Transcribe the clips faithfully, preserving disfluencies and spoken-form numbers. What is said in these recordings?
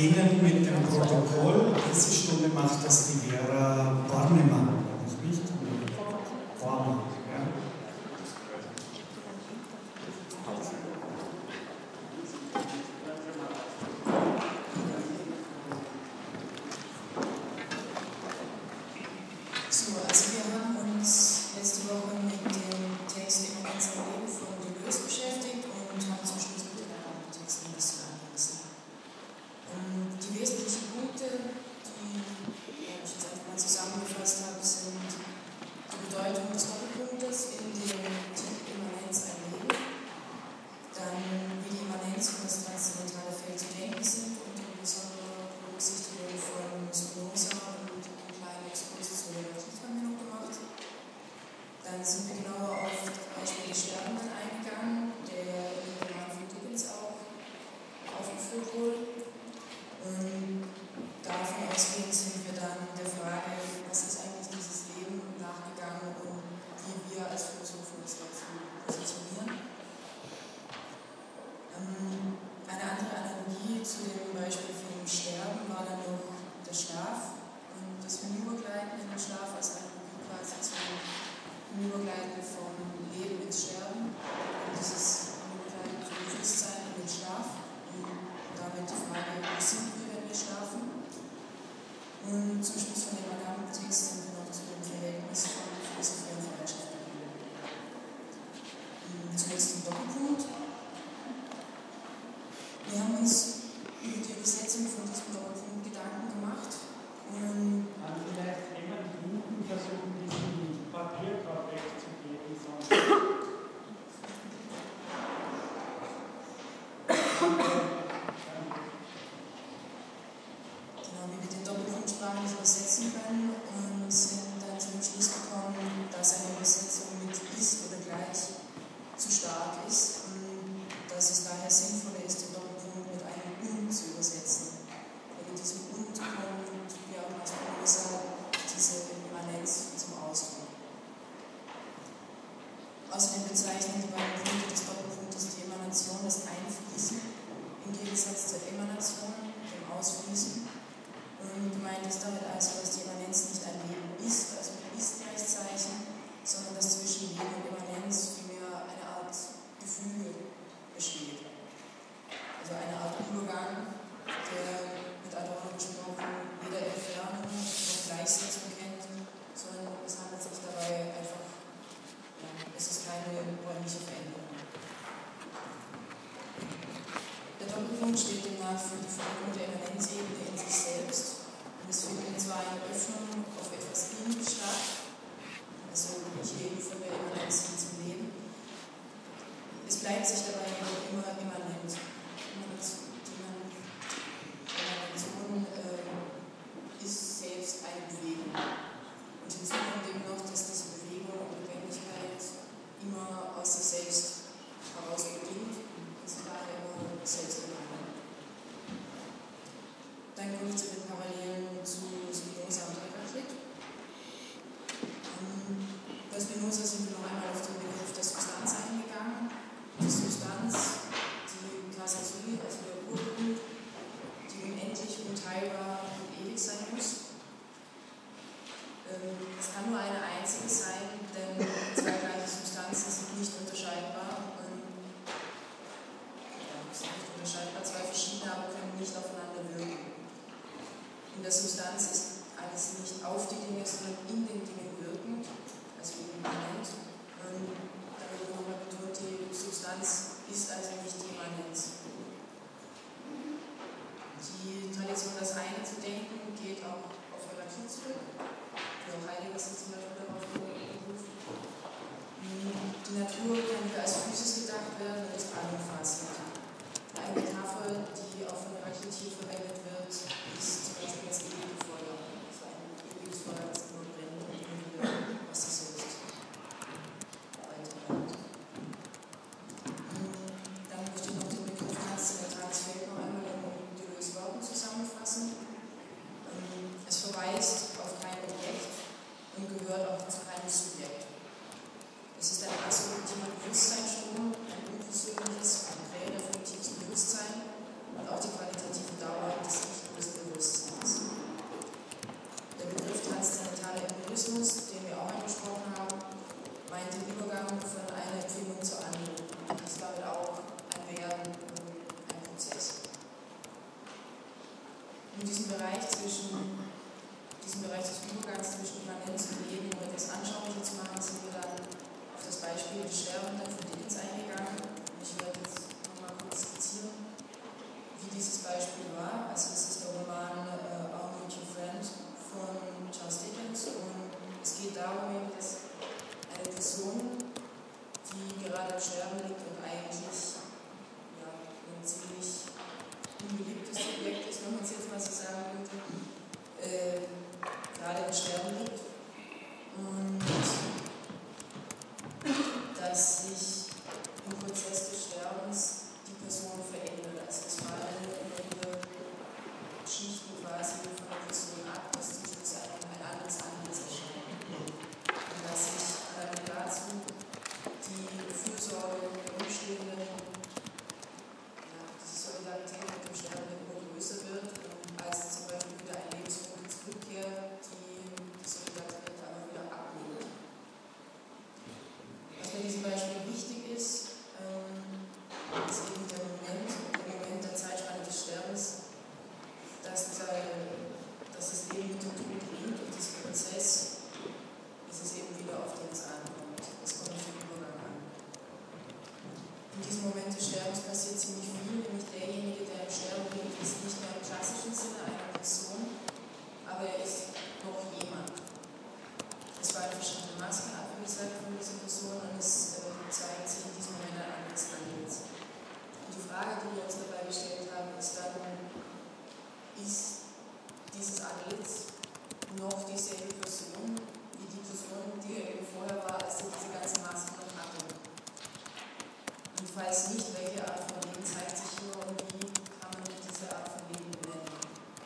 beginnen mit dem Protokoll. Diese Stunde macht das die Vera Bornemann, nicht? Bornemann, ja. So, also wir haben uns letzte Woche mit dem Text im ganzen Leben von Deleuze beschäftigt und haben zum Schluss mit dem anderen Text ein bisschen angerissen. Und die wesentlichen Punkte, die ja, ich jetzt einfach mal zusammengefasst habe, sind die Bedeutung des Doppelpunktes in dem Titel Immanenz ein Leben, dann wie die Immanenz und das transzendentale Feld zu denken sind und die besondere Berücksichtigung von Spinoza und einen kleinen Exkurs zu Relativ haben wir noch gemacht. Dann sind wir genauer auf das Beispiel des Sterbenden eingegangen, der im Roman von Dickens auch aufgeführt wurde. Und davon ausgehend sind wir dann der Frage, was ist eigentlich dieses Leben nachgegangen und wie wir als Philosophen das dazu positionieren. Ähm, eine andere Analogie zu dem Beispiel vom Sterben war dann noch der Schlaf und das Hinübergleiten in den Schlaf als Analogie quasi zum Hinübergleiten vom Leben ins Sterben und dieses Hinübergleiten vom Bewusstsein in den Schlaf und damit die Frage, wo sind wir, wenn wir schlafen? Und zum Schluss von dem anderen Text sind wir noch zu dem Verhältnis von Philosophie und Verwandtschaft gekommen. Zunächst zum Doppelpunkt. Wir haben uns über die Übersetzung von diesem Doppelpunkt Gedanken gemacht. Und kann vielleicht jemand hinten versuchen, diesen Papierkorb wegzugeben? Genau, wie wir den Doppelpunkt sprachlich übersetzen können und sind dann zum Schluss gekommen, dass eine Übersetzung mit ist oder gleich zu stark ist und dass es daher sinnvoller ist, den Doppelpunkt mit einem und zu übersetzen. Denn in diesem und kommt, wie auch als Spinoza, diese Immanenz zum Ausdruck. Außerdem bezeichnen die beiden Punkte des Doppelpunktes die Emanation, das Einfließen, im Gegensatz zur Emanation, dem Ausfließen. Und gemeint ist damit also, dass die Immanenz nicht ein Leben ist, also ein Ist-Gleichzeichen, sondern dass zwischen Leben und Immanenz vielmehr eine Art Gefüge besteht. Also eine Art Übergang, der mit Adorno gesprochen weder Entfernung noch Gleichsetzung kennt, sondern es handelt sich dabei einfach, ja, es ist keine räumliche Veränderung. Der Doppelpunkt steht demnach für die Veränderung der Immanenzebene in sich selbst und es findet zwar eine Öffnung auf etwas hin statt, also ich lebe von der Immanenz hin zum Leben. Es bleibt sich dabei jedoch immer immanent. Immanention äh, ist selbst eine Bewegung. Und hinzu kommt eben noch, dass diese Bewegung und Lebendigkeit immer aus sich selbst heraus beginnt und sie daher immer selbst immanent. Dann komme ich zu den Parallelen zu Spinoza und Heraklit. Bei Spinoza sind wir noch einmal auf den Begriff der Substanz eingegangen. Die Substanz, die Kasasolie, also der Urgrund, die unendlich, unteilbar und ewig sein muss. Es kann nur eine einzige sein, denn zwei gleiche Substanzen sind nicht unterscheidbar. Ja, sind nicht unterscheidbar, zwei verschiedene, aber können nicht aufeinander wirken. In der Substanz ist alles nicht auf die Dinge, sondern in den Dingen wirkend, also immanent. Und da wird nochmal betont, die Substanz ist also nicht die Immanenz. Die Tradition, das eine zu denken, geht auch auf Heraklit zurück. Wie auch Heidegger sich zum Beispiel darauf beruft. Die Natur kann wieder als Physis gedacht werden und ist allumfassend. Eine Metapher, die auch von Heraklit hier verwendet wird, ist zum Beispiel das ewige Feuer. Also ein ewiges Feuer, das immer brennt und immer wieder Wasser selbst weiterbrennt. Dann möchte ich noch den Begriff transzendentales Feld noch einmal in Deleuze Worten zusammenfassen. Es verweist auf kein Objekt und gehört auch zu keinem Subjekt. Es ist ein assoziativer Bewusstseinsstrom, ein unpersönliches, ein Quell der effektives Bewusstsein und auch die qualitative Dauer zwischen diesem Bereich des Übergangs zwischen Immanenz und Leben, um etwas anschaulicher zu machen, sind wir dann auf das Beispiel des Sterbenden von Dickens eingegangen. Und ich werde jetzt nochmal kurz skizzieren, wie dieses Beispiel war. Also es ist der Roman äh, I'll Meet Your Friend von Charles Dickens und es geht darum, dass eine Person, die gerade im Sterben liegt und eigentlich ja, ein ziemlich unbeliebtes Objekt ist, wenn man es jetzt mal so sagen würde, äh, gerade im Sterben liegt und dass sich im Prozess des Sterbens die Person verändert. Also es fallen immer wieder Schichten quasi von der Person ab, dass zum Schluss ein, ein anderes Antlitz erscheint. Und dass sich parallel dazu die Fürsorge der Umstehenden, ja, diese Solidarität mit dem Sterbenden immer größer wird und als zum Beispiel wieder ein Lebenswunsch zurückkehrt, die die Solidarität aber wieder abnimmt. Was bei diesem Beispiel wichtig ist, ähm, ist eben der Moment, der Moment der Zeitspanne des Sterbens, dass, der, dass das Leben mit dem Tod beginnt und dieser Prozess, bis es eben wieder auf den es ankommt. Das kommt auf den Übergang an. In diesem Moment des Sterbens passiert ziemlich viel, nämlich derjenige, der im Sterben liegt, ist nicht mehr im klassischen Sinne eine Person, aber er ist noch jemand. Es fallen verschiedene Masken ab, wie gesagt, von dieser Person und es äh, zeigt sich in diesem Moment ein anderes Antlitz. Und die Frage, die wir uns dabei gestellt haben, ist dann, ist dieses Antlitz noch dieselbe Person wie die Person, die er eben vorher war, als er diese ganze Maske noch hatte? Und falls nicht, welche Art von Leben zeigt sich hier und wie kann man diese Art von Leben benennen?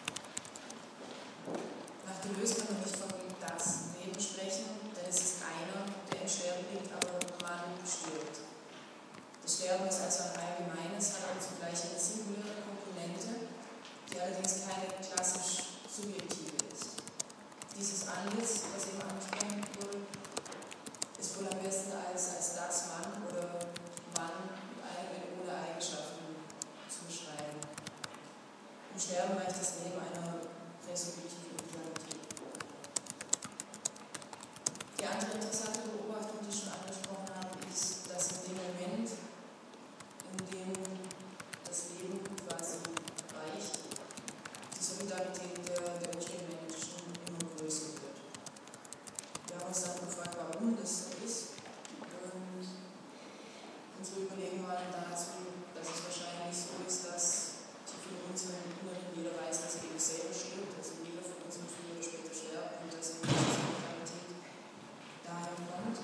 Nach Deleuze kann man nicht von das Leben sprechen, denn es ist einer, der im Sterben liegt, aber man stirbt. Das Sterben ist also ein allgemeines, hat aber zugleich eine singuläre Komponente, die allerdings keine klassisch subjektive ist. Dieses Antlitz, was eben angesprochen wurde, ist wohl am besten als, als das Mann oder Mann ohne Eigenschaften zu beschreiben. Im Sterben reicht das Leben einer präsubjektiven Individualität. Die andere interessante Beobachtung, die ich schon angesprochen habe, ist, dass in dem Moment, in dem das Leben quasi reicht, die Solidarität der, der umstehenden Menschen immer größer wird. Wir haben uns dann gefragt, warum das so ist. Und unsere Überlegungen waren dazu, dass es wahrscheinlich so ist, dass tief in unserem Inneren jeder weiß, dass er eben selber stirbt, also jeder von uns wird früher oder später sterben und dass eben diese Solidarität daher kommt.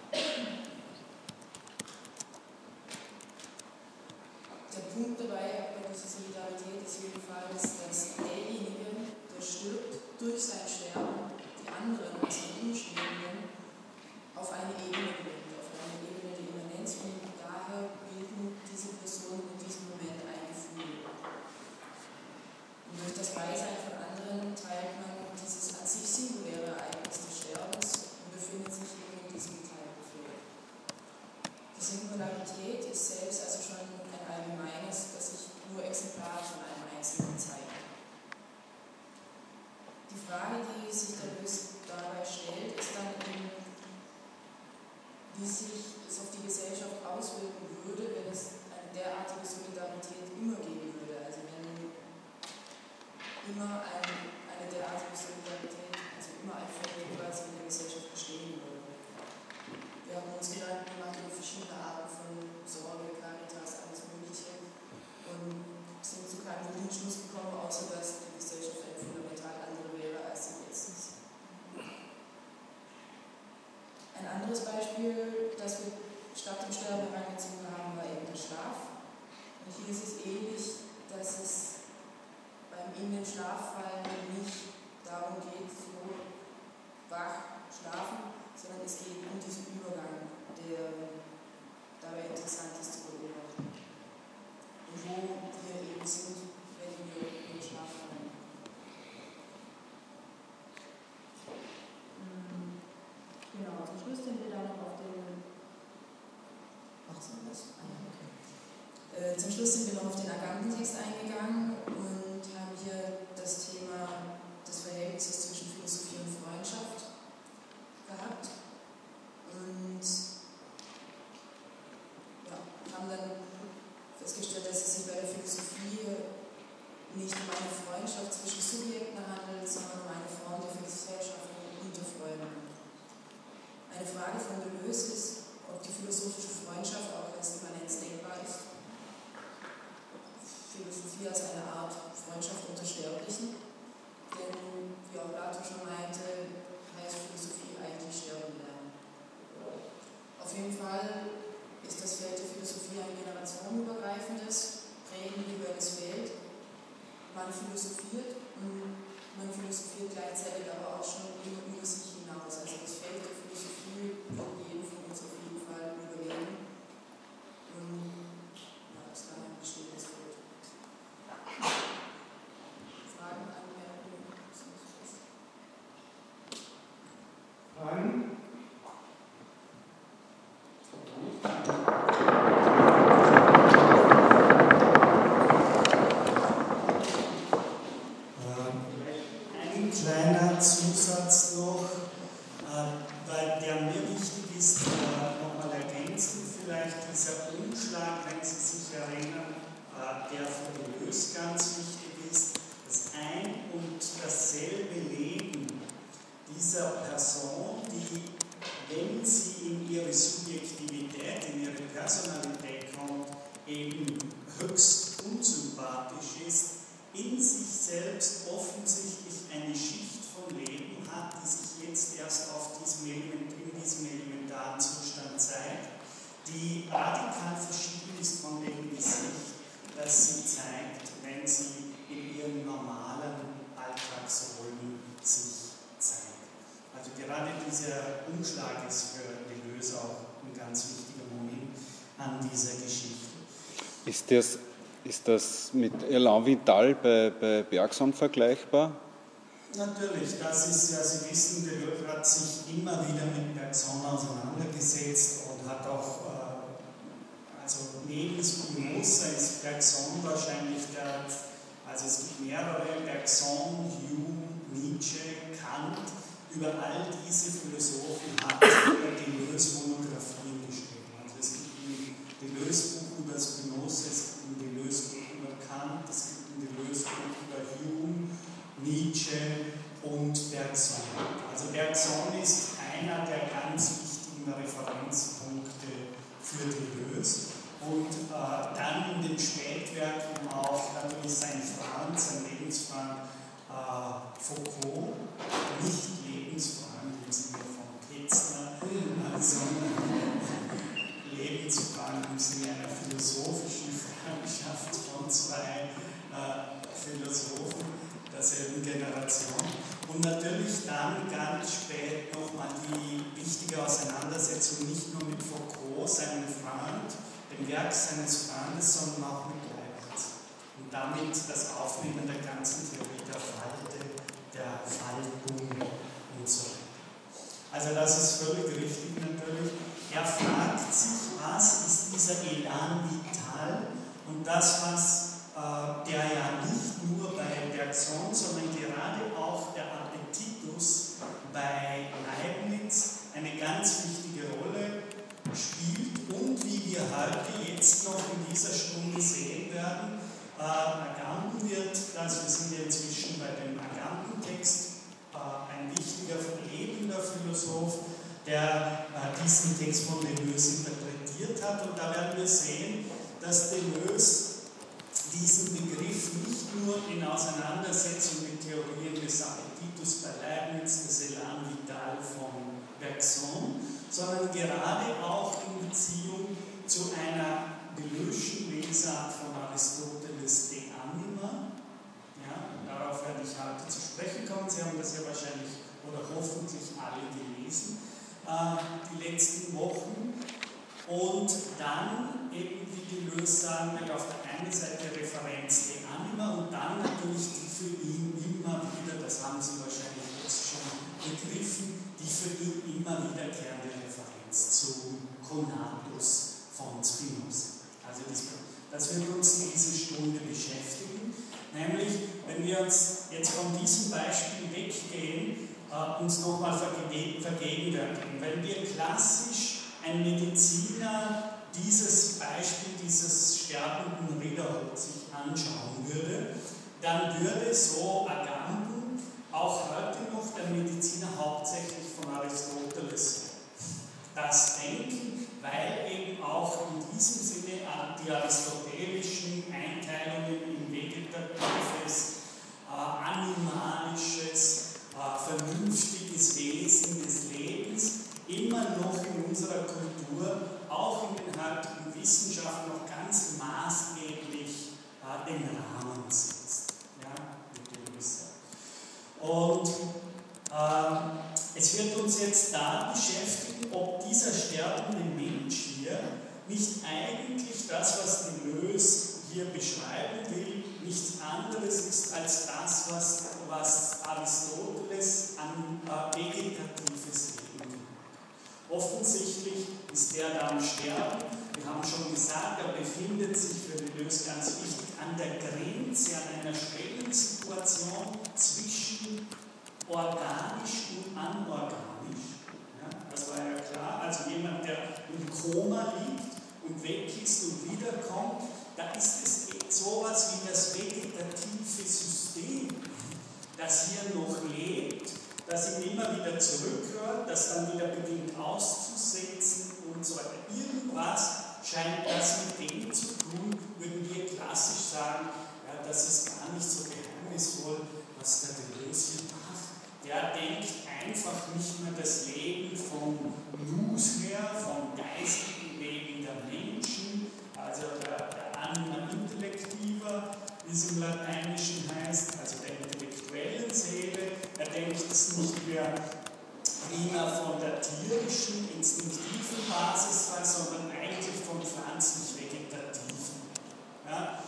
Der Punkt dabei bei dieser Solidarität ist jedenfalls, dass derjenige, der stirbt, durch sein Sterben die anderen, also die Umstehenden, auf eine Ebene bringt, auf eine Ebene der Immanenz und daher bilden diese Personen in diesem Moment ein Gefühl. Und durch das Beisein von anderen teilt man dieses an sich singuläre Ereignis des Sterbens und befindet sich eben in diesem Teilgefühl. Die Singularität ist selbst also schon ein allgemeines, das sich nur exemplarisch von einem Einzelnen zeigt. Die Frage, die sich Deleuze dabei stellt, ist dann eben, wie sich es auf die Gesellschaft auswirken würde, wenn es eine derartige Solidarität immer geben würde. Also wenn immer ein, eine derartige Solidarität, also immer ein Phänomen quasi in der Gesellschaft bestehen würde. Wir haben uns Gedanken gemacht über verschiedene Arten von Sorge, Caritas, alles Mögliche und sind zu keinem guten Schluss gekommen, außer dass die Gesellschaft eine fundamental andere wäre, als sie jetzt ist. Ein anderes Beispiel, das wir statt dem Sterben herangezogen haben, war eben der Schlaf. Und hier ist es ähnlich, dass es beim in den Schlaf fallen nicht darum geht, so wach schlafen, sondern es geht um diesen Übergang, der dabei interessant ist zu beobachten. Und wo wir eben sind, wenn wir in den Schlaf fallen. Genau, zum Schluss sind wir dann noch auf den Philosophie als eine Art Freundschaft unter Sterblichen, denn, wie auch Plato schon meinte, heißt Philosophie eigentlich sterben lernen. Auf jeden Fall ist das Feld der Philosophie ein generationenübergreifendes, prägendes Feld. Man philosophiert und man philosophiert gleichzeitig aber auch schon immer über sich hinaus. Also das Feld der Philosophie wird jeden von uns auf jeden Fall überlegen. Und ja, das ist dann ein bestehendes Feld. Fragen, Anmerkungen? Fragen? Ein kleiner Zusatz noch, weil der mir wichtig ist, nochmal ergänzen, vielleicht dieser Umschlag, wenn Sie sich erinnern, der für Deleuze ganz wichtig ist, das ein und dasselbe Leben dieser Person, die, wenn sie in ihre Subjektivität, in ihre Personalität kommt, eben höchst unsympathisch ist, in sich selbst offensichtlich eine Schicht von Leben hat, die sich jetzt erst auf diesem Element, in diesem elementaren Zustand zeigt, die radikal verschieden ist von dem Gesicht, das sie zeigt, wenn sie in ihren normalen Alltagsrollen sich zeigt. Also gerade dieser Umschlag ist für Deleuze auch ein ganz wichtiger Moment an dieser Geschichte. Ist das Ist das mit Elan Vital bei, bei Bergson vergleichbar? Natürlich, das ist ja, Sie wissen, Deleuze hat sich immer wieder mit Bergson auseinandergesetzt und hat auch, äh, also neben Spinoza ist Bergson wahrscheinlich der, also es gibt mehrere, Bergson, Hume, Nietzsche, Kant, über all diese Philosophen hat Deleuze Monographien geschrieben. Also es gibt ein Deleuze-Buch über Spinoza, es gibt ein Deleuze-Buch über Kant, es gibt ein Deleuze-Buch über Hume, Nietzsche und Bergson. Also Bergson ist einer der ganz wichtigen Referenzpunkte für Deleuze. Und äh, dann in den Spätwerken auch natürlich sein Freund, sein Lebensfreund äh, Foucault, nicht Lebensfreund im Sinne von Ketzner, äh, sondern Lebensfreund im Sinne einer philosophischen Freundschaft von zwei äh, Philosophen derselben Generation. Und natürlich dann ganz spät nochmal die wichtige Auseinandersetzung nicht nur mit Foucault, seinem Freund, dem Werk seines Freundes, sondern auch mit Leibniz. Und damit das Aufnehmen der ganzen Theorie der Falte, der Faltung und so weiter. Also das ist völlig richtig natürlich. Er fragt sich, was ist dieser Elan Vital und das, was äh, der ja nicht nur bei Bergson, sondern gerade auch der Appetitus bei Leibniz eine ganz wichtige Rolle spielt und wie wir heute jetzt noch in dieser Stunde sehen werden, äh, Agamben wird, also wir sind ja inzwischen bei dem Agamben-Text, äh, ein wichtiger, lebender Philosoph, der äh, diesen Text von Deleuze interpretiert hat. Und da werden wir sehen, dass Deleuze diesen Begriff nicht nur in Auseinandersetzung mit Theorien des Appetitus bei Leibniz, des Elan Vital von Bergson, sondern gerade auch in Beziehung zu einer Deleuze'schen Lesart von Aristoteles De Anima. Ja, darauf werde ich heute zu sprechen kommen. Sie haben das ja wahrscheinlich oder hoffentlich alle gelesen, äh, die letzten Wochen. Und dann eben, wie Deleuze sagen will, auf der einen Seite Referenz De Anima und dann natürlich die für ihn immer wieder, das haben Sie wahrscheinlich jetzt schon begriffen, die für ihn immer wiederkehrende Referenz zu Conatus von Spinoza. Also das, das wird uns in dieser Stunde beschäftigen, nämlich wenn wir uns jetzt von diesem Beispiel weggehen, äh, uns nochmal vergegenwärtigen. Wenn wir klassisch ein Mediziner dieses Beispiel dieses sterbenden Ridderholt sich anschauen würde, dann würde so Agamben auch heute noch der Mediziner hauptsächlich von Aristoteles das denken, weil eben auch in diesem Sinne die aristotelischen Einteilungen im Wege Und äh, es wird uns jetzt da beschäftigen, ob dieser sterbende Mensch hier nicht eigentlich das, was Deleuze hier beschreiben will, nichts anderes ist als das, was, was Aristoteles an äh, vegetatives Leben gibt. Offensichtlich ist der da am Sterben. Wir haben schon gesagt, er befindet sich für Deleuze ganz wichtig an der Grenze, an einer Stellungssituation zwischen organisch und anorganisch. Ja, das war ja klar. Also jemand, der im Koma liegt und weg ist und wiederkommt, da ist es sowas wie das vegetative System, das hier noch lebt, das ihn immer wieder zurückhört, das dann wieder beginnt auszusetzen und so weiter. Irgendwas scheint das mit dem zu tun, würden wir klassisch sagen, ja, das ist gar nicht so geheimnisvoll, was der Deleuze hier macht. Der denkt einfach nicht mehr das Leben vom Nous her, vom geistigen Leben der Menschen, also der, der Anima intellectiva, wie es im Lateinischen heißt, also der intellektuellen Seele. Er denkt es nicht mehr primär von der tierischen, instinktiven Basis an, sondern eigentlich vom pflanzlich-vegetativen. Ja?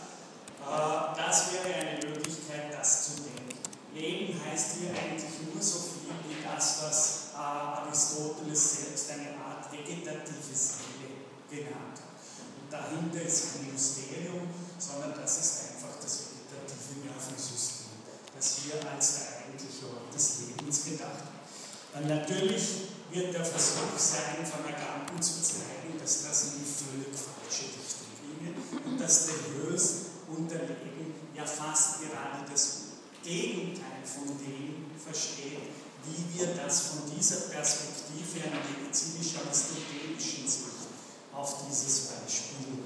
Äh, das wäre eine Möglichkeit, das zu denken. Leben heißt hier eigentlich nur so viel wie das, was äh, Aristoteles selbst eine Art vegetative Seele genannt hat. Und dahinter ist kein Mysterium, sondern das ist einfach das vegetative Nervensystem, das hier als der eigentliche Ort des Lebens gedacht wird. Dann natürlich wird der Versuch sein, von Agamben zu zeigen, dass das in die völlig falsche Richtung ginge und dass Deleuze unter Leben ja fast gerade das Gegenteil von dem versteht, wie wir das von dieser Perspektive einer medizinisch-aristotelischen Sicht auf dieses Beispiel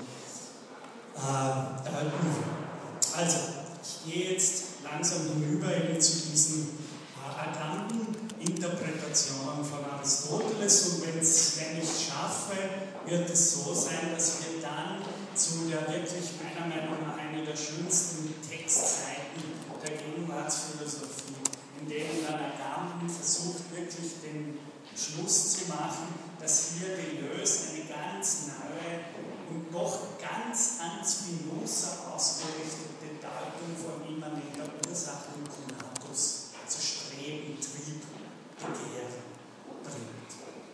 äh, deuten. Also, ich gehe jetzt langsam hinüber eben zu diesen äh, Agamben-Interpretationen von Aristoteles und wenn's, wenn ich es schaffe, wird es so sein, dass wir dann zu der wirklich meiner Meinung nach einer der schönsten Textseiten der Gegenwartsphilosophie, in denen dann Agamben versucht, wirklich den Schluss zu machen, dass hier Deleuze eine ganz neue und doch ganz an Spinoza ausgerichtete Deutung von immanenter Ursache und Conatus, also Streben, Trieb, Begehren, bringt.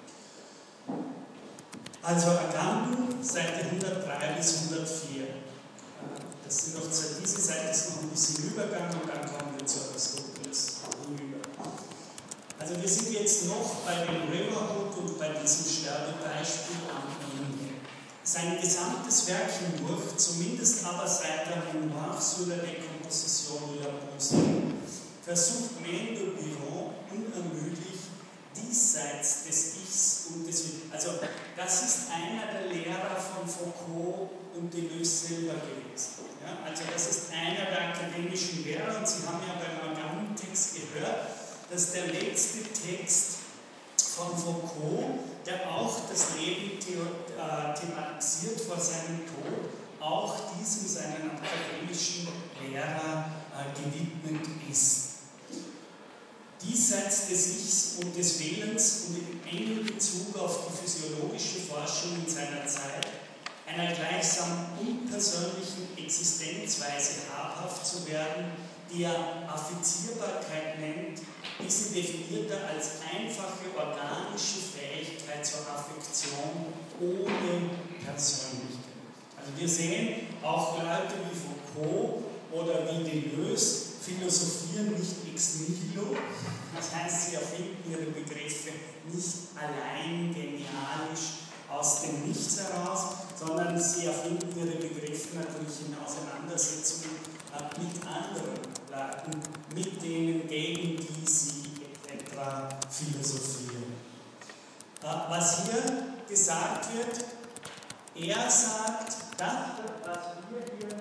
Also Agamben, Seite hundertdrei bis hundertvier. Das sind noch zwei, diese Seite ist noch ein bisschen Übergang und dann kommen wir zu Aristoteles hinüber. Also wir sind jetzt noch bei dem Riverhood und bei diesem Sterbebeispiel am Ende. Sein gesamtes Werk hindurch, zumindest aber seit der Memoire sur la décomposition de la pensée, versucht Mendel Biron unermüdlich diesseits des Ichs und des Willens. Also das ist einer der Lehrer von Foucault und Deleuze selber gewesen. Ja, also das ist einer der akademischen Lehrer und Sie haben ja beim Agamben-Text gehört, dass der letzte Text von Foucault, der auch das Leben thematisiert vor seinem Tod, auch diesem seinen akademischen Lehrer äh, gewidmet ist. Diesseits des Ichs und des Willens und in engem Bezug auf die physiologische Forschung in seiner Zeit, einer gleichsam unpersönlichen Existenzweise habhaft zu werden, die er Affizierbarkeit nennt, diese definiert er als einfache organische Fähigkeit zur Affektion ohne Persönlichkeit. Also wir sehen, auch Leute wie Foucault oder wie Deleuze philosophieren nicht ex nihilo, das heißt, sie erfinden ihre Begriffe nicht allein genialisch aus dem Nichts heraus, sondern sie erfinden ihre Begriffe natürlich in Auseinandersetzung mit anderen Leuten, mit denen, gegen die sie etwa philosophieren. Was hier gesagt wird, er sagt, das, was wir hier,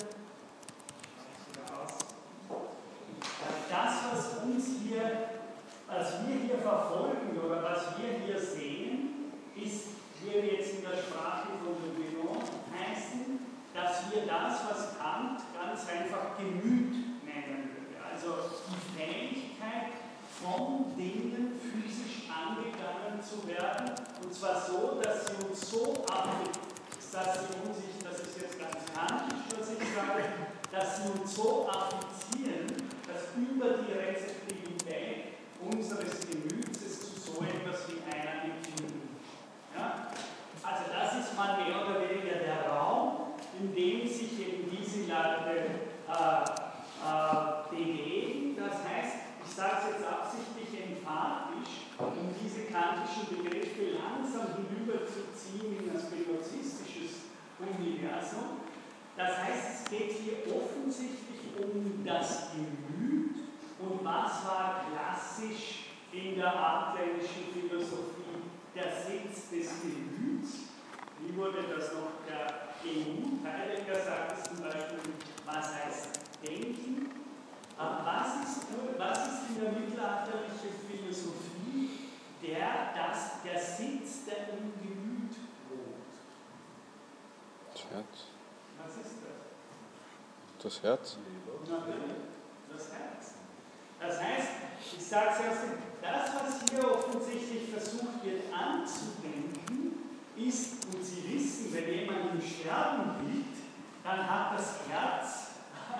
das, was uns hier, was wir hier verfolgen oder was wir hier sehen, ist, wie wir jetzt in der Sprache von Le Guénon heißen, dass wir das, was Kant ganz einfach Gemüt nennen würde. Also die Fähigkeit, so affizieren, dass über die Rezeptivität unseres Gemütes zu so etwas wie einer Empfindung. Ja? Also das ist mal mehr oder weniger der Raum, in dem sich eben diese Leute äh, äh, bewegen. Das heißt, ich sage es jetzt absichtlich emphatisch, um diese kantischen Begriffe langsam hinüberzuziehen in das spinozistisches Universum. Das heißt, es geht hier offensichtlich um das Gemüt und was war klassisch in der abendländischen Philosophie der Sitz des Gemüts. Wie wurde das noch der Gemut? Heidegger sagt es zum Beispiel, was heißt Denken? Aber was ist, was ist in der mittelalterlichen Philosophie der, das, der Sitz, der im Gemüt wohnt? Das Herz. Was ist das? Das Herz? Das Herz. Das heißt, ich sage es erst, das, was hier offensichtlich versucht wird anzudenken, ist, und Sie wissen, wenn jemand im Sterben liegt, dann hat das Herz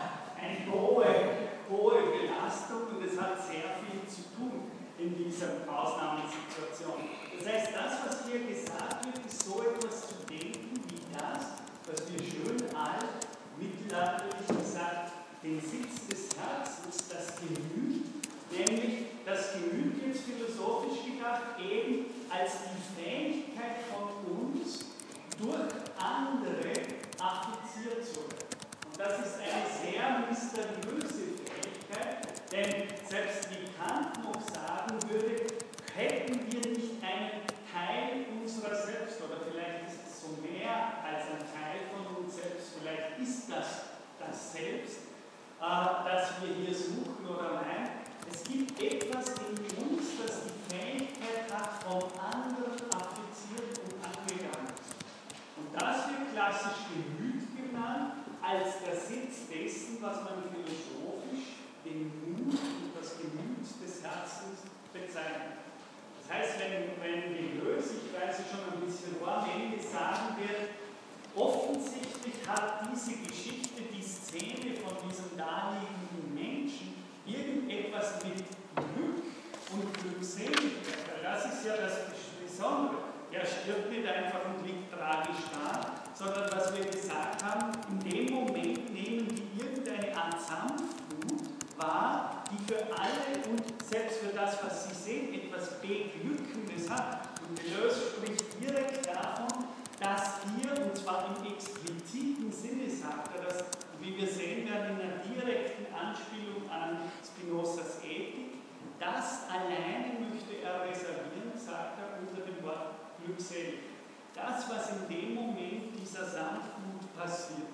eine hohe, hohe Belastung und es hat sehr viel zu tun in dieser Ausnahmesituation. Das heißt, das, was hier gesagt wird, ist so etwas zu denken wie das, was wir schön alt, mittelalterlich gesagt, den Sitz des Herzens, das Gemüt, nämlich das Gemüt jetzt philosophisch gedacht, eben als die Fähigkeit von uns, durch andere affiziert zu werden. Und das ist eine sehr mysteriöse Fähigkeit, denn selbst wie Kant noch sagen würde, hätten wir nicht einen Teil unserer selbst, oder vielleicht ist es so mehr als ein Teil von uns selbst, vielleicht ist das das Selbst, äh, das wir hier suchen oder nein. Es gibt etwas in uns, das die Fähigkeit hat, von anderen affiziert und angegangen zu werden. Und das wird klassisch Gemüt genannt, als der Sitz dessen, was man philosophisch den Mut und das Gemüt des Herzens bezeichnet. Das heißt, wenn, wenn Deleuze, ich weise schon ein bisschen vor, wenn sagen wird, offensichtlich hat diese Geschichte, die Szene von diesem daliegenden Menschen, irgendetwas mit Glück und Glückseligkeit, weil das ist ja das Besondere. Er stirbt nicht einfach und liegt tragisch da, sondern was wir gesagt haben, in dem Moment nehmen die irgendeine Art Sanftmut wahr, die für alle und selbst für das, was sie sehen, etwas Beglückendes hat. Und Deleuze spricht direkt davon, dass hier, und zwar im expliziten Sinne, sagt er das, wie wir sehen werden, in einer direkten Anspielung an Spinozas Ethik, das alleine möchte er reservieren, sagt er unter dem Wort glückselig. Das, was in dem Moment dieser Sanftmut passiert,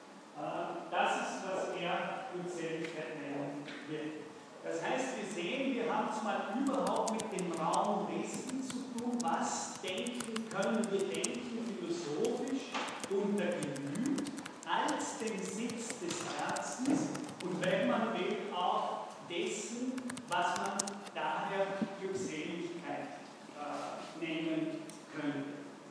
das ist, was er Glückseligkeit nennen wird. Das heißt, wir sehen, wir haben es mal überhaupt mit dem Raum Westen zu tun. Was denken, können wir denken, philosophisch unter Gemüt als den Sitz des Herzens und wenn man will, auch dessen, was man daher Glückseligkeit äh, nennen könnte.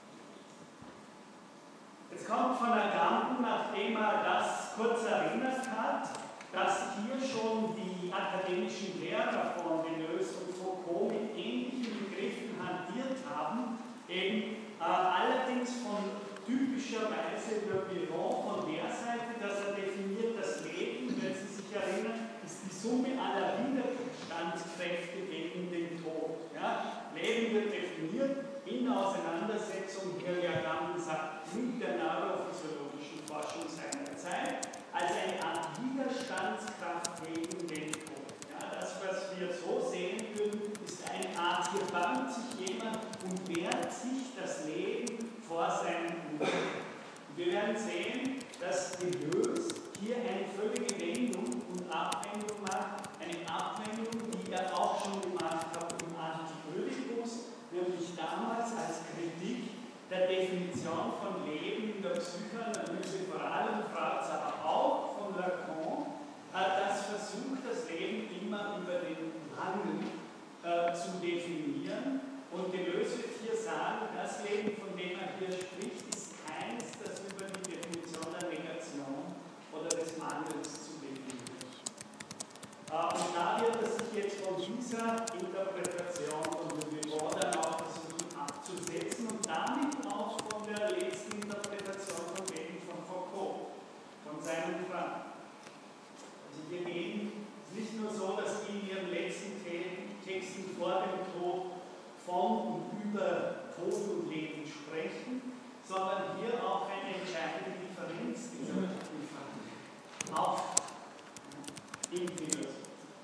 Es kommt von Agamben, nachdem er das kurz erinnert hat, dass hier schon die akademischen Lehrer von Deleuze und Foucault mit ähnlichen Begriffen hantiert haben, eben äh, allerdings von typischerweise Le Biron von der Seite, dass er definiert, das Leben, wenn Sie sich erinnern, ist die Summe aller Widerstandskräfte gegen den Tod. Ja? Leben wird definiert in Auseinandersetzung, wie Herr Agamben sagt, mit der neurophysiologischen Forschung seiner Zeit, als eine Art Widerstandskraft gegen den Tod. Ja, das, was wir so sehen würden, ist eine Art, hier band sich jemand und wehrt sich das Leben vor seinem Blut. Wir werden sehen, dass Deleuze hier eine völlige Wendung und Abwendung macht, eine Abwendung, die er auch schon gemacht hat im Antiödipus, nämlich damals als Kritik der Definition von Leben in der Psychoanalyse, vor allem Freud, aber auch von Lacan, das versucht, das Leben immer über den Mangel äh, zu definieren. Und Deleuze wird hier sagen, das Leben, von dem er hier spricht, ist keines, das über die Definition der Negation oder des Mangels zu definieren. dieser Interpretation von Dubois dann auch versuchen abzusetzen und damit auch von der letzten Interpretation von Bacon von Foucault, von seinem Frank. Also hier gehen es nicht nur so, dass die in ihren letzten Texten vor dem Tod von und über Tod und Leben sprechen, sondern hier auch eine entscheidende Differenz dieser auf in Philosophie.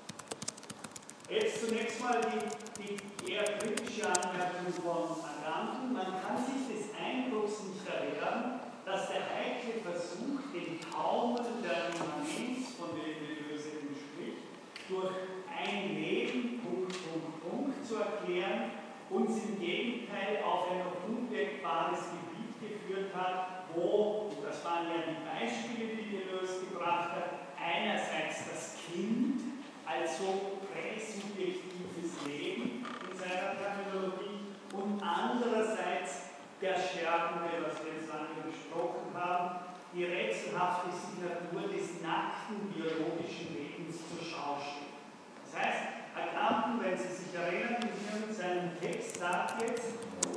Jetzt zunächst mal die, die eher kritische Anmerkung von Agamben. Man kann sich des Eindrucks nicht erwehren, dass der heikle Versuch, den Taumel der Immanenz, von dem Deleuze spricht, durch ein Leben, Punkt, Punkt, Punkt, zu erklären, uns im Gegenteil auf ein unwegbares Gebiet geführt hat, wo, und das waren ja die Beispiele, die Deleuze gebracht hat, einerseits das Kind als so präsubjektives Leben in seiner Terminologie und andererseits der Sterbende, was wir jetzt lange besprochen haben, die rätselhafte Signatur des nackten biologischen Lebens zur Schau steht. Das heißt, Agamben, wenn Sie sich erinnern, in seinem Text sagt jetzt,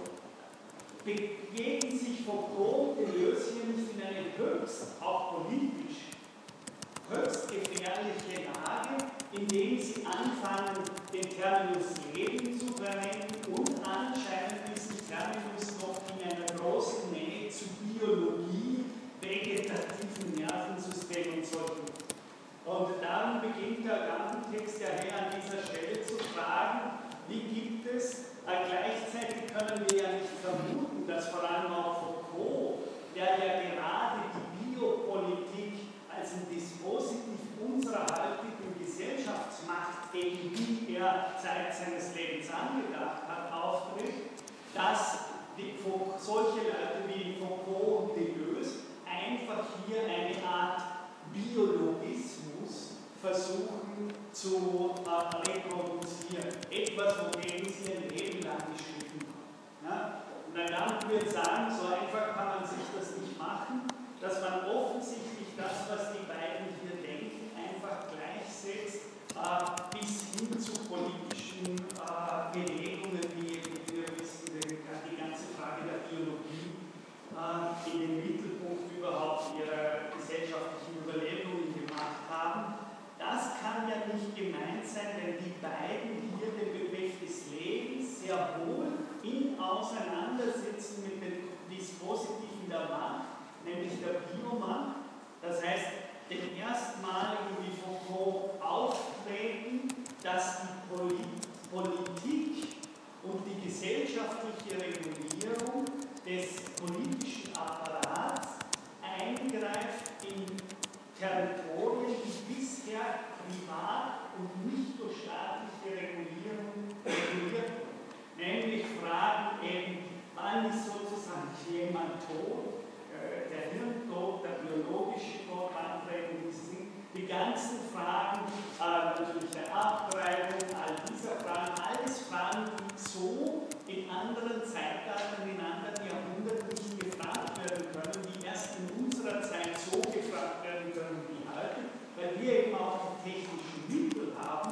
begeben sich Foucault und Deleuze hier nicht in eine höchst, auch politisch, höchst gefährliche Lage, indem sie anfangen, den Terminus Leben zu verwenden und anscheinend diesen Terminus noch in einer großen Nähe zu Biologie, vegetativen Nervensystem und solchen. Und dann beginnt der Agamben-Text ja hier an dieser Stelle zu fragen, wie gibt es, äh, gleichzeitig können wir ja nicht vermuten, dass vor allem auch Foucault, der ja gerade die Biopolitik als ein Dispositiv unserer heutigen Gesellschaftsmacht, gegen die er Zeit seines Lebens angedacht hat, auftritt, dass die, solche Leute wie Foucault und Deleuze einfach hier eine Art Biologismus versuchen zu äh, reproduzieren. Etwas, wogegen sie ein Leben lang geschritten haben. Ja? Und dann wird sagen, so einfach kann man sich das nicht machen, dass man offensichtlich das, was die beiden hier denken, einfach gleichsetzt äh, bis hin zu politischen äh, Bewegungen, die, wie wir wissen, die, die ganze Frage der Biologie äh, in den Mittelpunkt überhaupt ihrer gesellschaftlichen Überlegungen gemacht haben. Das kann ja nicht gemeint sein, wenn die beiden hier den Begriff des Lebens sehr wohl in Auseinandersetzen mit den Dispositiven der Macht, nämlich der Biomacht, das heißt, dem erstmaligen wie Foucault auftreten, dass die Politik und die gesellschaftliche Regulierung des politischen Apparats eingreift in Territorien, die bisher privat und nicht durch staatliche Regulierung reguliert wurden. Nämlich Fragen eben, wann ist sozusagen jemand tot, äh, der Hirntod, der biologische Tod, wann treten diese, die ganzen Fragen, äh, natürlich der Abtreibung, all dieser Fragen, alles Fragen, die so in anderen Zeitaltern, in anderen Jahrhunderten nicht gefragt werden können, die erst in unserer Zeit so gefragt werden können wie heute, weil wir eben auch die technischen Mittel haben,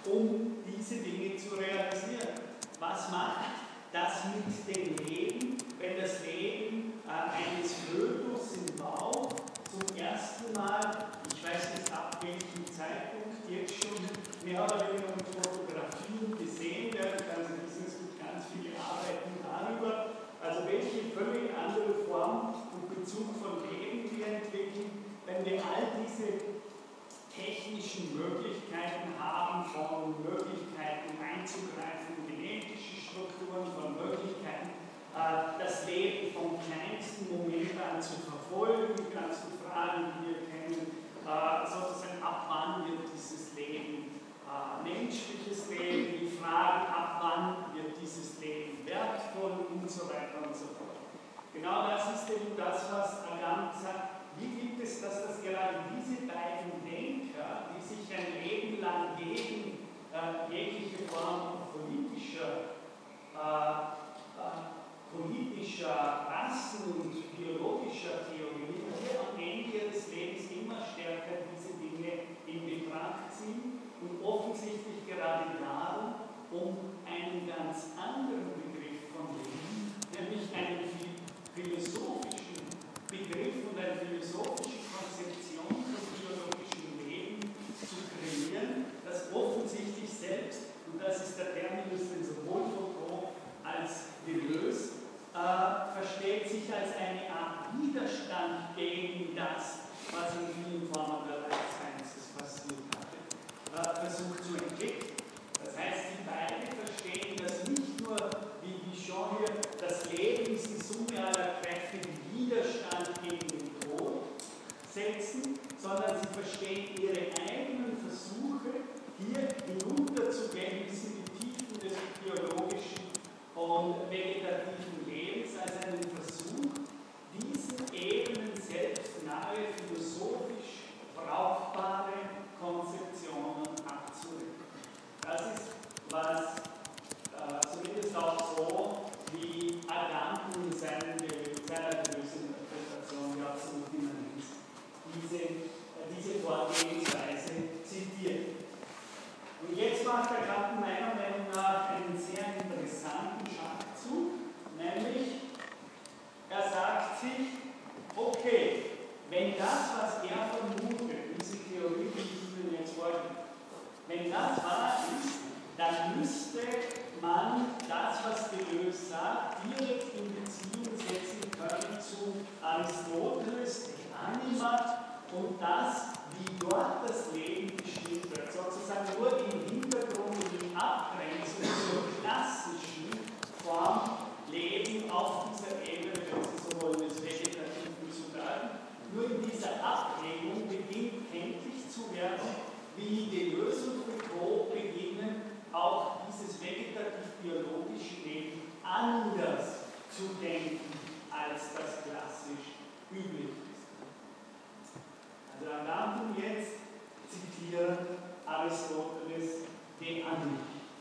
um diese Dinge zu realisieren. Was macht das mit dem Leben, wenn das Leben äh, eines Fötus im Bauch zum ersten Mal, ich weiß nicht ab welchem Zeitpunkt, jetzt schon mehr oder weniger mit Fotografien gesehen werden kann, also es gibt ganz viele Arbeiten darüber, also welche völlig andere Form und Bezug von Leben wir entwickeln, wenn wir all diese technischen Möglichkeiten haben, von Möglichkeiten einzugreifen, genetische Strukturen, von Möglichkeiten, äh, das Leben vom kleinsten Moment an zu verfolgen, die ganzen Fragen, die wir kennen, äh, sozusagen ab wann wird dieses Leben äh, menschliches Leben, die Fragen, ab wann wird dieses Leben wertvoll und so weiter und so fort. Genau das ist eben das, was Agamben sagt. Wie gibt es, dass das gerade diese beiden Denker, die sich ein Leben lang gegen äh, jegliche Form politischer, äh, äh, politischer Rassen und biologischer Theorien hier am Ende ihres Lebens immer stärker diese Dinge in Betracht ziehen und offensichtlich gerade da wenn das wahr ist, dann müsste man das, was Deleuze sagt, direkt in Beziehung setzen können zu Aristoteles, dem Anima, und das, wie dort das Leben bestimmt wird, sozusagen nur im Hintergrund und in Abgrenzung zur klassischen Form Leben auf dieser Ebene, wenn Sie so wollen, des Vegetativen zu werden. Nur in dieser Abwägung beginnt kenntlich zu werden, wie Deleuze und Foucault beginnen, auch dieses vegetativ-biologische Leben anders zu denken, als das klassisch üblich ist. Also dann jetzt zitieren Aristoteles den Anima.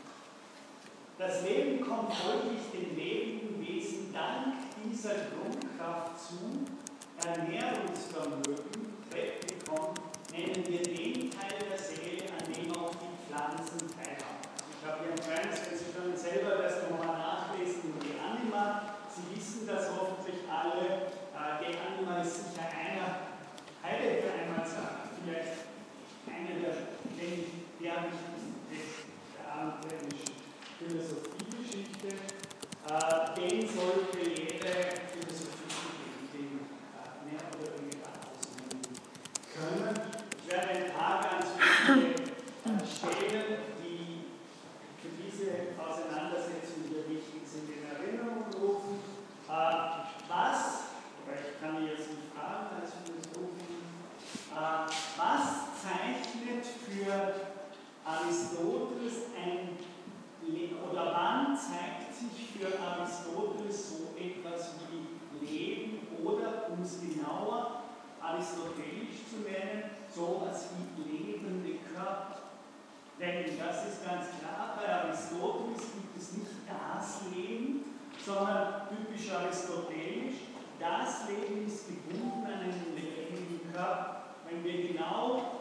Das Leben kommt folglich den lebenden Wesen dank dieser Grundkraft zu, Ernährungsvermögen, Kräfte nennen wir den Teil der Seele, an dem auch die Pflanzen teilhaben. Ich habe hier ein kleines, wenn Sie können selber das nochmal nachlesen, die Anima. Sie wissen das hoffentlich alle. Die Anima ist sicher einer, Heidegger einmal sagt, vielleicht einer der, der wichtigsten der abendländischen Philosophiegeschichte. Äh, den sollte jede Philosophie geben, äh, mehr oder weniger ausnehmen können. Ich werde ein paar ganz wichtige äh, Stellen, die für diese Auseinandersetzung hier wichtig sind, in Erinnerung rufen. Äh, was, oder ich kann jetzt nicht fragen als Philosophen, äh, was zeichnet für Aristoteles ein oder wann zeigt sich für Aristoteles so etwas wie Leben oder, um es genauer aristotelisch zu nennen, so etwas wie lebende Körper? Denn das ist ganz klar, bei Aristoteles gibt es nicht das Leben, sondern typisch aristotelisch, das Leben ist gebunden an einen lebendigen Körper. Wenn wir genau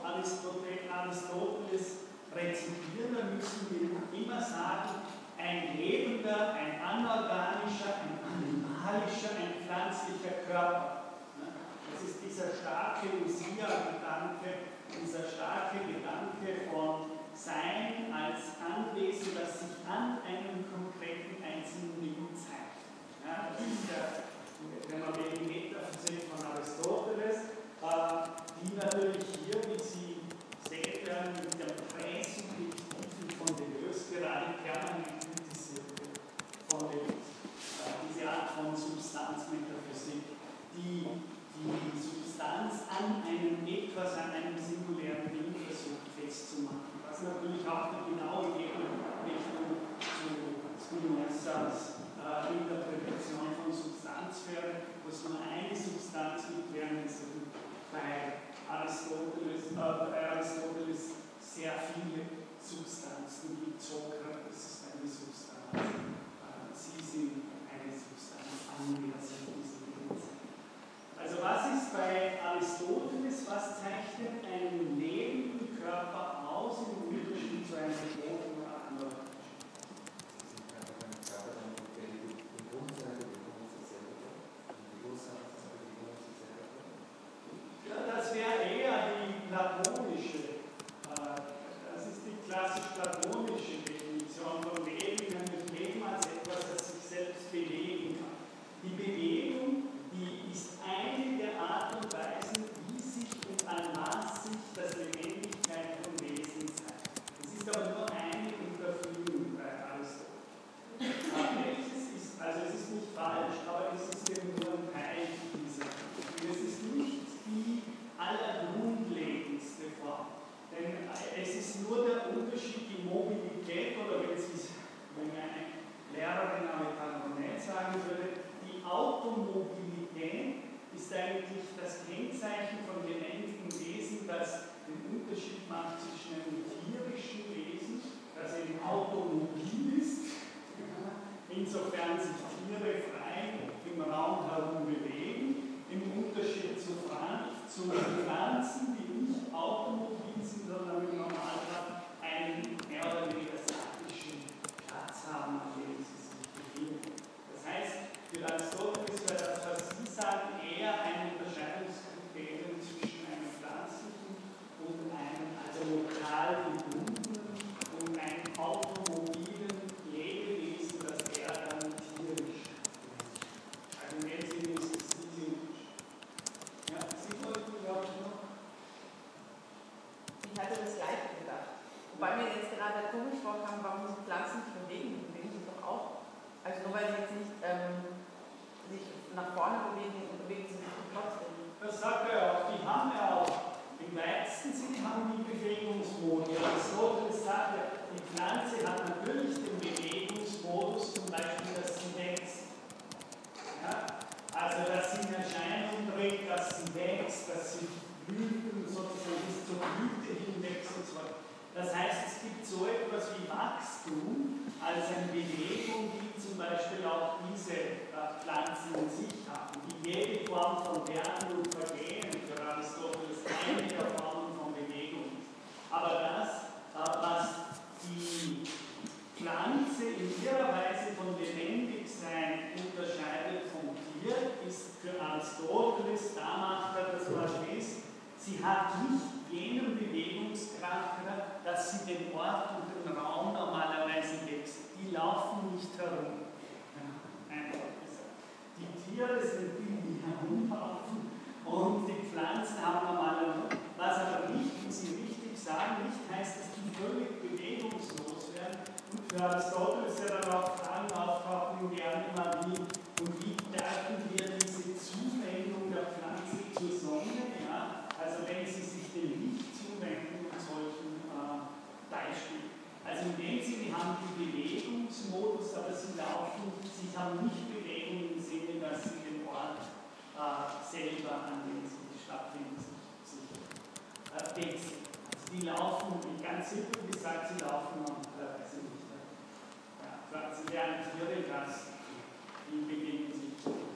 Aristoteles rezipieren, dann müssen wir immer sagen, ein lebender, ein anorganischer, ein animalischer, ein pflanzlicher Körper. Das ist dieser starke Lucia-Gedanke, dieser starke Gedanke von Sein als Anwesen, das sich an einem konkreten einzelnen Leben zeigt. Ja, das ist der, wenn man die Metaphysik von Aristoteles, äh, die natürlich hier, wie Sie sehen werden, mit der Präsubjektiven von Deleuze gerade permanent kritisiert wird. Von Deleuze. Äh, diese Art von Substanzmetaphysik, die die Substanz an einem etwas, an einem singulären Ding versucht festzumachen. Was natürlich auch eine genaue Gegenrichtung zu Spinozas äh, Interpretation von Substanz wäre, wo es nur eine Substanz gibt, während es bei Aristoteles, äh, bei Aristoteles sehr viele Substanzen gibt. Sokrates ist eine Substanz, äh, Sie sind eine Substanz, anwesend in diesem Prinzip. Also was ist bei Aristoteles, was zeichnet einen lebenden Körper aus im Unterschied zu einem toten oder anderen? Ja, das wäre eher die platonische, äh, das ist die klassisch-platonische Definition von Leben, nämlich Leben als etwas, das sich selbst bewegen kann. Die Bewegung, die ist eine der Art und Weisen, wie sich und an was sich das Lebendigkeit von Wesen zeigt. Es ist aber nur eine unter vielen bei Aristoteles. Welches ist, also es ist nicht falsch, aber es ist eben nur ein Teil dieser. Und es ist nicht die allergrundlegendste Form. Denn es ist nur der Unterschied, die Mobilität, oder wenn Sie, wenn eine Lehrerin am Carbonell sagen würde, die Automobilität ist eigentlich das Kennzeichen von lebendigen Wesen, das den Unterschied macht zwischen einem tierischen Wesen, das eben automobil ist, insofern sich Tiere frei im Raum herum bewegen, im Unterschied zu, zu Pflanzen, die nicht automobil sind, sondern im Normalfall einen mehr oder weniger statischen Platz haben, an dem sie sich befinden. Das heißt, für Aristoteles wäre das, was Sie sagen, eher ein Unterscheidungskriterium zwischen einem pflanzlichen und einem, also lokal gebundenen Wobei mir jetzt gerade komisch vorkam, warum sich Pflanzen nicht bewegen, die bewegen sich doch auch. Also nur weil sie jetzt nicht ähm, sich nach vorne bewegen, bewegen sie sich trotzdem. Das sagt er auch, die haben ja auch, im weitesten Sinne haben die Bewegungsmodi. Aristoteles sagt ja, die Pflanze hat natürlich den Bewegungsmodus, zum Beispiel, dass sie wächst. Ja? Also, dass sie in Erscheinung tritt, dass sie wächst, dass sie Blüten sozusagen bis zur Blüte hinwächst und so weiter. Das heißt, es gibt so etwas wie Wachstum als eine Bewegung, die zum Beispiel auch diese Pflanzen in sich haben, die jede Form von Werden und Vergehen für Aristoteles eine der Formen von Bewegung ist. Aber das, was die Pflanze in ihrer Weise von Lebendigsein unterscheidet vom Tier, ist für Aristoteles, da macht er das mal schließt, sie hat nicht jenen Bewegungscharakter, dass sie den Ort und den Raum normalerweise wächst. Die laufen nicht herum. Ja, einfach gesagt. Die Tiere sind die, die herumlaufen und die Pflanzen haben normalerweise, was aber nicht, wie Sie richtig sagen, nicht heißt, dass die völlig bewegungslos werden. Und für Aristoteles ja dann auch Fragen auftauchen, gerne immer wie und wie deuten wir diese Zuwendung der Pflanze zur Sonne, ja? Also wenn sie sich dem Licht zuwenden und solchen äh, Beispielen. Also in dem Sinne haben die Bewegungsmodus, aber sie laufen, sie haben nicht Bewegung im Sinne, dass sie den Ort äh, selber, an dem sie stattfinden, sich, sich äh, wechseln. Also die laufen, ganz simpel gesagt, sie laufen normalerweise nicht. Ja, sie werden Tiere, das, die bewegen sich.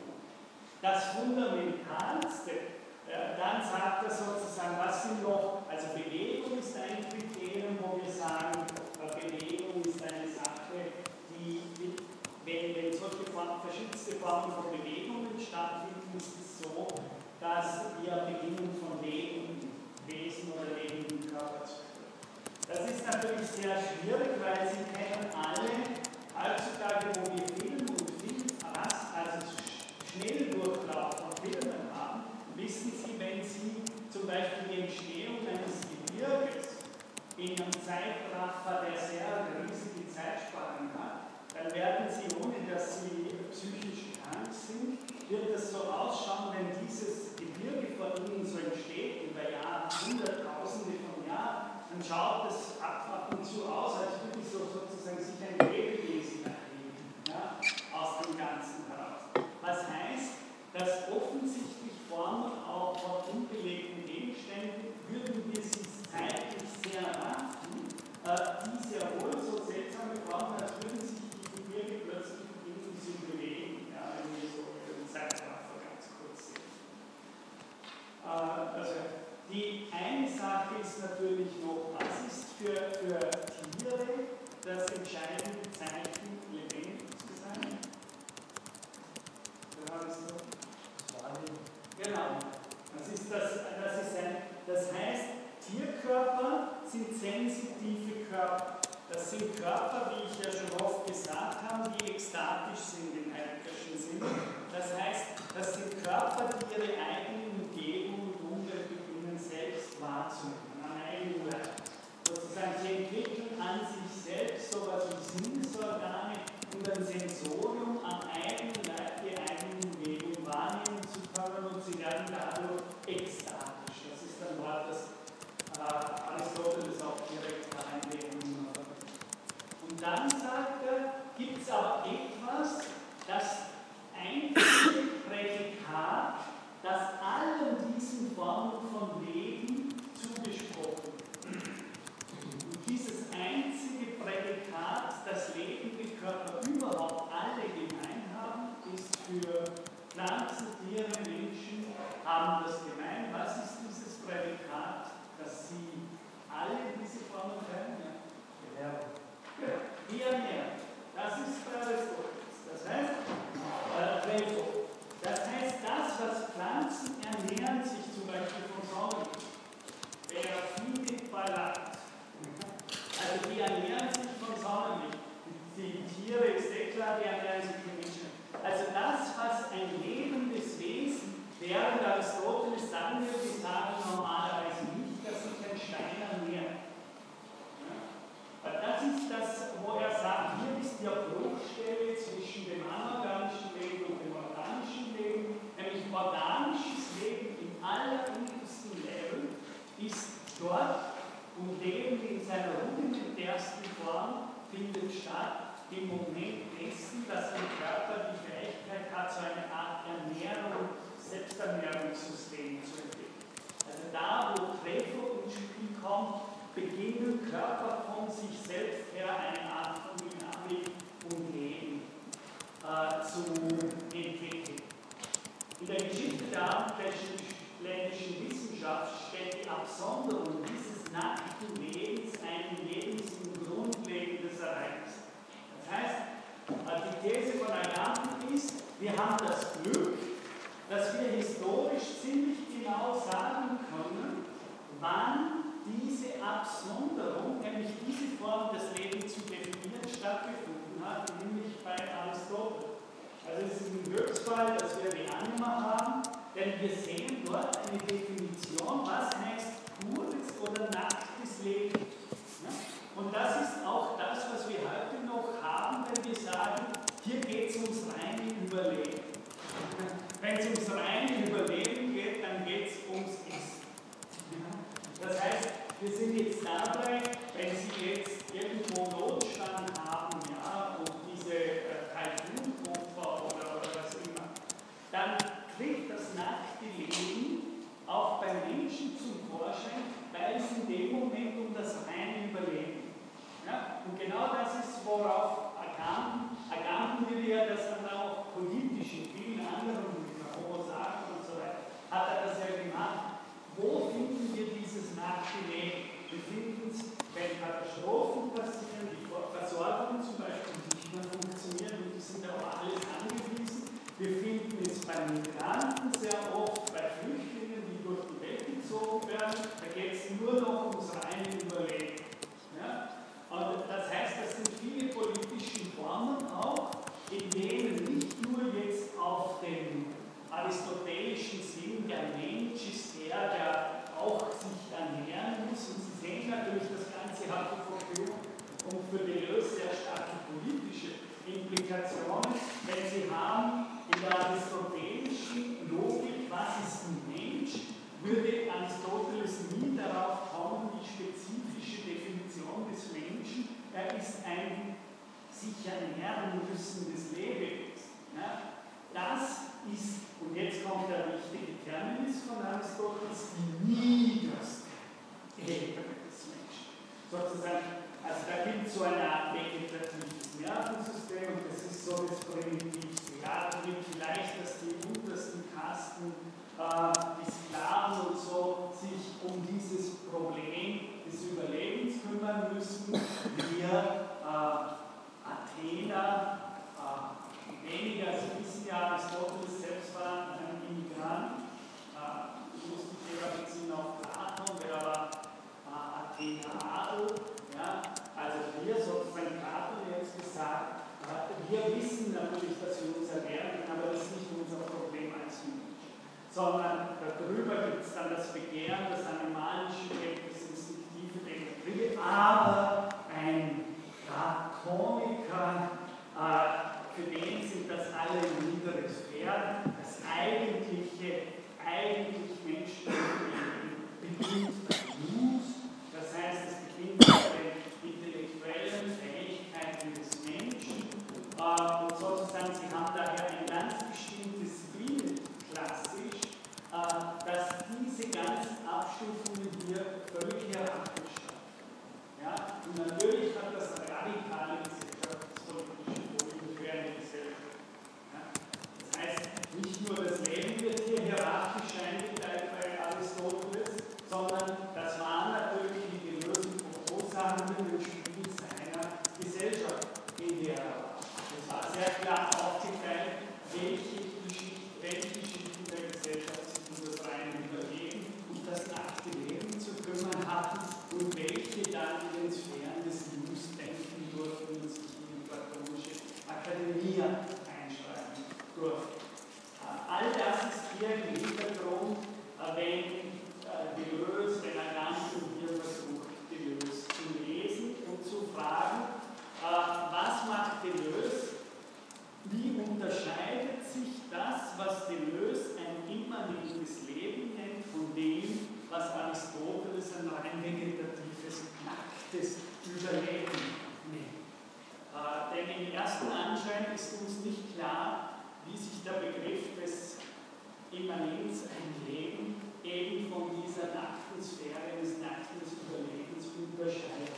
Das Fundamentalste, ja, dann sagt er sozusagen, was sind noch, also Bewegung ist ein Kriterium, wo wir sagen, Bewegung ist eine Sache, die, wenn, wenn solche Formen, verschiedenste Formen von Bewegungen stattfinden, ist es so, dass wir beginnen von lebenden Wesen oder lebenden Körper zu führen. Das ist natürlich sehr schwierig, weil Sie kennen alle, heutzutage, wo wir Film und Film, also Schnelldurchlauf von Filmen haben, wissen Sie, wenn Sie zum Beispiel die Entstehung eines Gebirges in einem Zeitraffer, der sehr riesige Zeitspannen hat, dann werden Sie, ohne dass Sie psychisch krank sind, wird es so ausschauen, wenn dieses Gebirge vor Ihnen so entsteht, über Jahre, Hunderttausende von Jahren, dann schaut es ab und zu aus, als würde so sozusagen sich ein Lebewesen erheben, ja, aus dem Ganzen heraus. Was heißt, dass offensichtlich Formen auch von unbelegten Gegenständen, würden wir sie zeitlich sehr raffen, äh, die sehr wohl so seltsame Formen, als würden sich die Gebirge plötzlich beginnen zu bewegen, ja, wenn wir so den Zeitraffer ganz kurz sehen. Äh, also die eine Sache ist natürlich noch, was ist für, für Tiere das entscheidende Zeichen, lebendig zu sein? Da habe ich so. Genau, das ist, das, das ist ein, das heißt, Tierkörper sind sensitive Körper. Das sind Körper, wie ich ja schon oft gesagt habe, die ekstatisch sind im Heideggerschen Sinne. Das heißt, das sind Körper, die ihre eigene Umgebung und Umwelt beginnen selbst wahrzunehmen, am eigenen Leib. Sozusagen, sie entwickeln an sich selbst so etwas wie Sinnesorgane und ein Sensorium am eigenen Leib, die eigene Umgebung wahrnehmen zu können und sie werden dadurch ekstatisch. Das ist ein Wort, das äh, Aristoteles auch direkt reinlegen hat. Und dann sagt er, gibt es aber etwas, das einzige Prädikat, das allen diesen Formen von Leben zugesprochen wird. Und dieses einzige Prädikat, das lebende Körper überhaupt alle gemein haben, ist für Pflanzen, Tiere, Menschen, haben das gemein. Was ist dieses Prädikat, dass sie alle diese Formen kennen? Ja. Wie ein alleruntersten Level ist dort und Leben in seiner rudimentärsten Form findet statt im Moment dessen, dass ein Körper die Fähigkeit hat, so eine Art Ernährung, Selbsternährungssystem zu entwickeln. Also da, wo Treffer ins Spiel kommt, beginnen Körper von sich selbst her eine Art von Dynamik und Leben äh, zu entwickeln. In der Geschichte der abendländischen Wissenschaft stellt die Absonderung dieses nackten Lebens ein Lebens- und grundlegendes Ereignis. Das heißt, die These von Agamben ist, wir haben das Glück, dass wir historisch ziemlich genau sagen können, wann diese Absonderung, nämlich diese Form des Lebens zu definieren, stattgefunden hat, nämlich bei Aristoteles. Also es ist ein Glücksfall, dass wir die Anima haben, denn wir sehen dort eine Definition, was heißt pures oder nacktes Leben. Ja? Und das ist auch das, was wir heute noch haben, wenn wir sagen, hier geht es ums reine Überleben. Wenn es ums reine Überleben geht, dann geht es ums Essen. Ja? Das heißt, wir sind jetzt dabei, wenn Sie jetzt irgendwo Notstand haben, ja, und diese äh, Taifunopfer oder, oder was immer, dann tritt das nackte Leben auch beim Menschen zum Vorschein, weil es in dem Moment um das reine Überleben geht. Ja? Und genau das ist, worauf Agamben, Agamben will ja das dann auch politisch in vielen anderen Büchern, Homo sapiens und so weiter, hat er das ja gemacht. Wo finden wir dieses nackte Leben? Wir finden es, wenn Katastrophen passieren, die Versorgung zum Beispiel nicht mehr funktioniert, und die sind ja auch alles angewiesen. Wir finden es bei Migranten sehr oft, bei Flüchtlingen, die durch die Welt gezogen werden. Da geht es nur noch ums reine Überleben. Ja? Und das heißt, das sind viele politische Formen auch, in denen nicht nur jetzt auf den aristotelischen Sinn, der Mensch ist der, der auch sich ernähren muss. Und Sie sehen natürlich, das Ganze hat für Foucault und für Deleuze sehr starke politische Implikationen, wenn Sie haben in der aristotelischen Logik, was ist ein Mensch, würde Aristoteles nie darauf kommen, die spezifische Definition des Menschen, er ist ein sich ernähren müssendes Lebewesen. Ja? Das ist, und jetzt kommt der wichtige Terminus von Aristoteles, die niederste Ebene des Menschen. Sozusagen, also da gibt es so eine Art vegetatives Nervensystem, und das ist so das Primitivste. Ja, da gibt vielleicht, dass die untersten Kasten, äh, die Sklaven und so, sich um dieses Problem des Überlebens kümmern müssen. Wir, äh, Athener, äh, weniger, Sie wissen ja, Aristoteles selbst war ein Immigrant, äh, ich musste selber beziehen auf Platon, der war äh, Athener Adel, ja, also wir sozusagen, Platon jetzt gesagt, äh, wir wissen natürlich, dass wir uns ernähren, aber das ist nicht unser Problem als Mensch, sondern darüber gibt es dann das Begehren, das animalische, das instinktive, den Trieb, aber ein Platoniker, äh, für den sind das alle niedere Sphären. Das eigentliche, eigentlich menschliche beginnt beim Lust, das heißt, es beginnt bei den intellektuellen Fähigkeiten des Menschen. Äh, und sozusagen, sie haben daher ein ganz bestimmtes Bild, klassisch, äh, dass diese ganzen Abstufungen hier völlig hierarchisch stattfinden. Ja? Und natürlich hat das radikale gesellschaftspolitische Folgen für eine Gesellschaft. Ja? Das heißt, nicht nur das Leben wird hier hierarchisch eingeteilt bei Aristoteles, sondern das waren natürlich die gelösten Proposanden im Spiel seiner Gesellschaft, in der er war. Es war sehr klar aufgeteilt, welche Schichten, welche Schichten der Gesellschaft sich um das reine Überleben und das nackte Leben zu kümmern hatten und welche dann in den Sphären des Lust denken durften und sich in die platonische Akademie einschreiben durften. All das ist hier im Hintergrund, wenn Deleuze, wenn Agamben hier versucht, Deleuze zu lesen und zu echtes Überleben nimmt. Äh, denn im ersten Anschein ist uns nicht klar, wie sich der Begriff des Immanenz ein Leben eben von dieser nackten Sphäre des nackten Überlebens unterscheidet.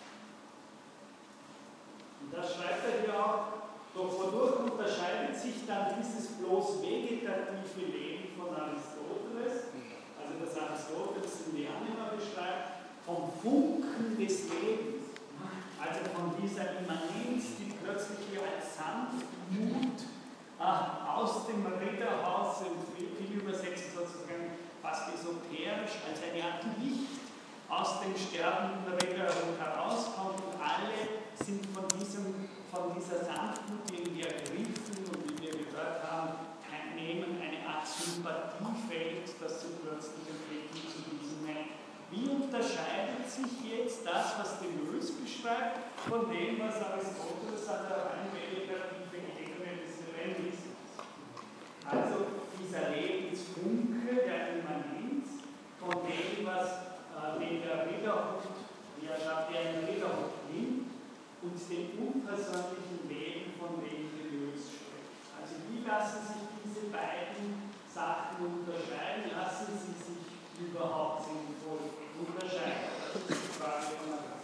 Und das schreibt er hier auch, doch wodurch unterscheidet sich dann dieses bloß vegetative Leben von Aristoteles, also das Aristoteles in die Anima beschreibt, vom Funken des Lebens, also von dieser Immanenz, die plötzlich hier als Sanftmut ah, aus dem Ritterhaus, viel übersetzt sozusagen fast esoterisch, als eine Art Licht aus dem sterbenden Ritterhof herauskommt und alle sind von, diesem, von dieser Sanftmut irgendwie ergriffen und wie wir gehört haben, nehmen eine Art Sympathiefeld, das sie plötzlich entwickeln zu diesem Menschen. Wie unterscheidet sich jetzt das, was Deleuze beschreibt, von dem, was Aristoteles an der rein vegetativen Ebene des Realismus? Also dieser Lebensfunke der Immanenz, von dem, was äh, den der Ritterhut, wie er sagt, der einen Ritterhut nimmt, und dem unpersönlichen Leben, von dem Deleuze spricht. Also wie lassen sich diese beiden Sachen unterscheiden? Lassen sie sich überhaupt sinnvoll unterscheiden? Das ist die Frage von Agamben.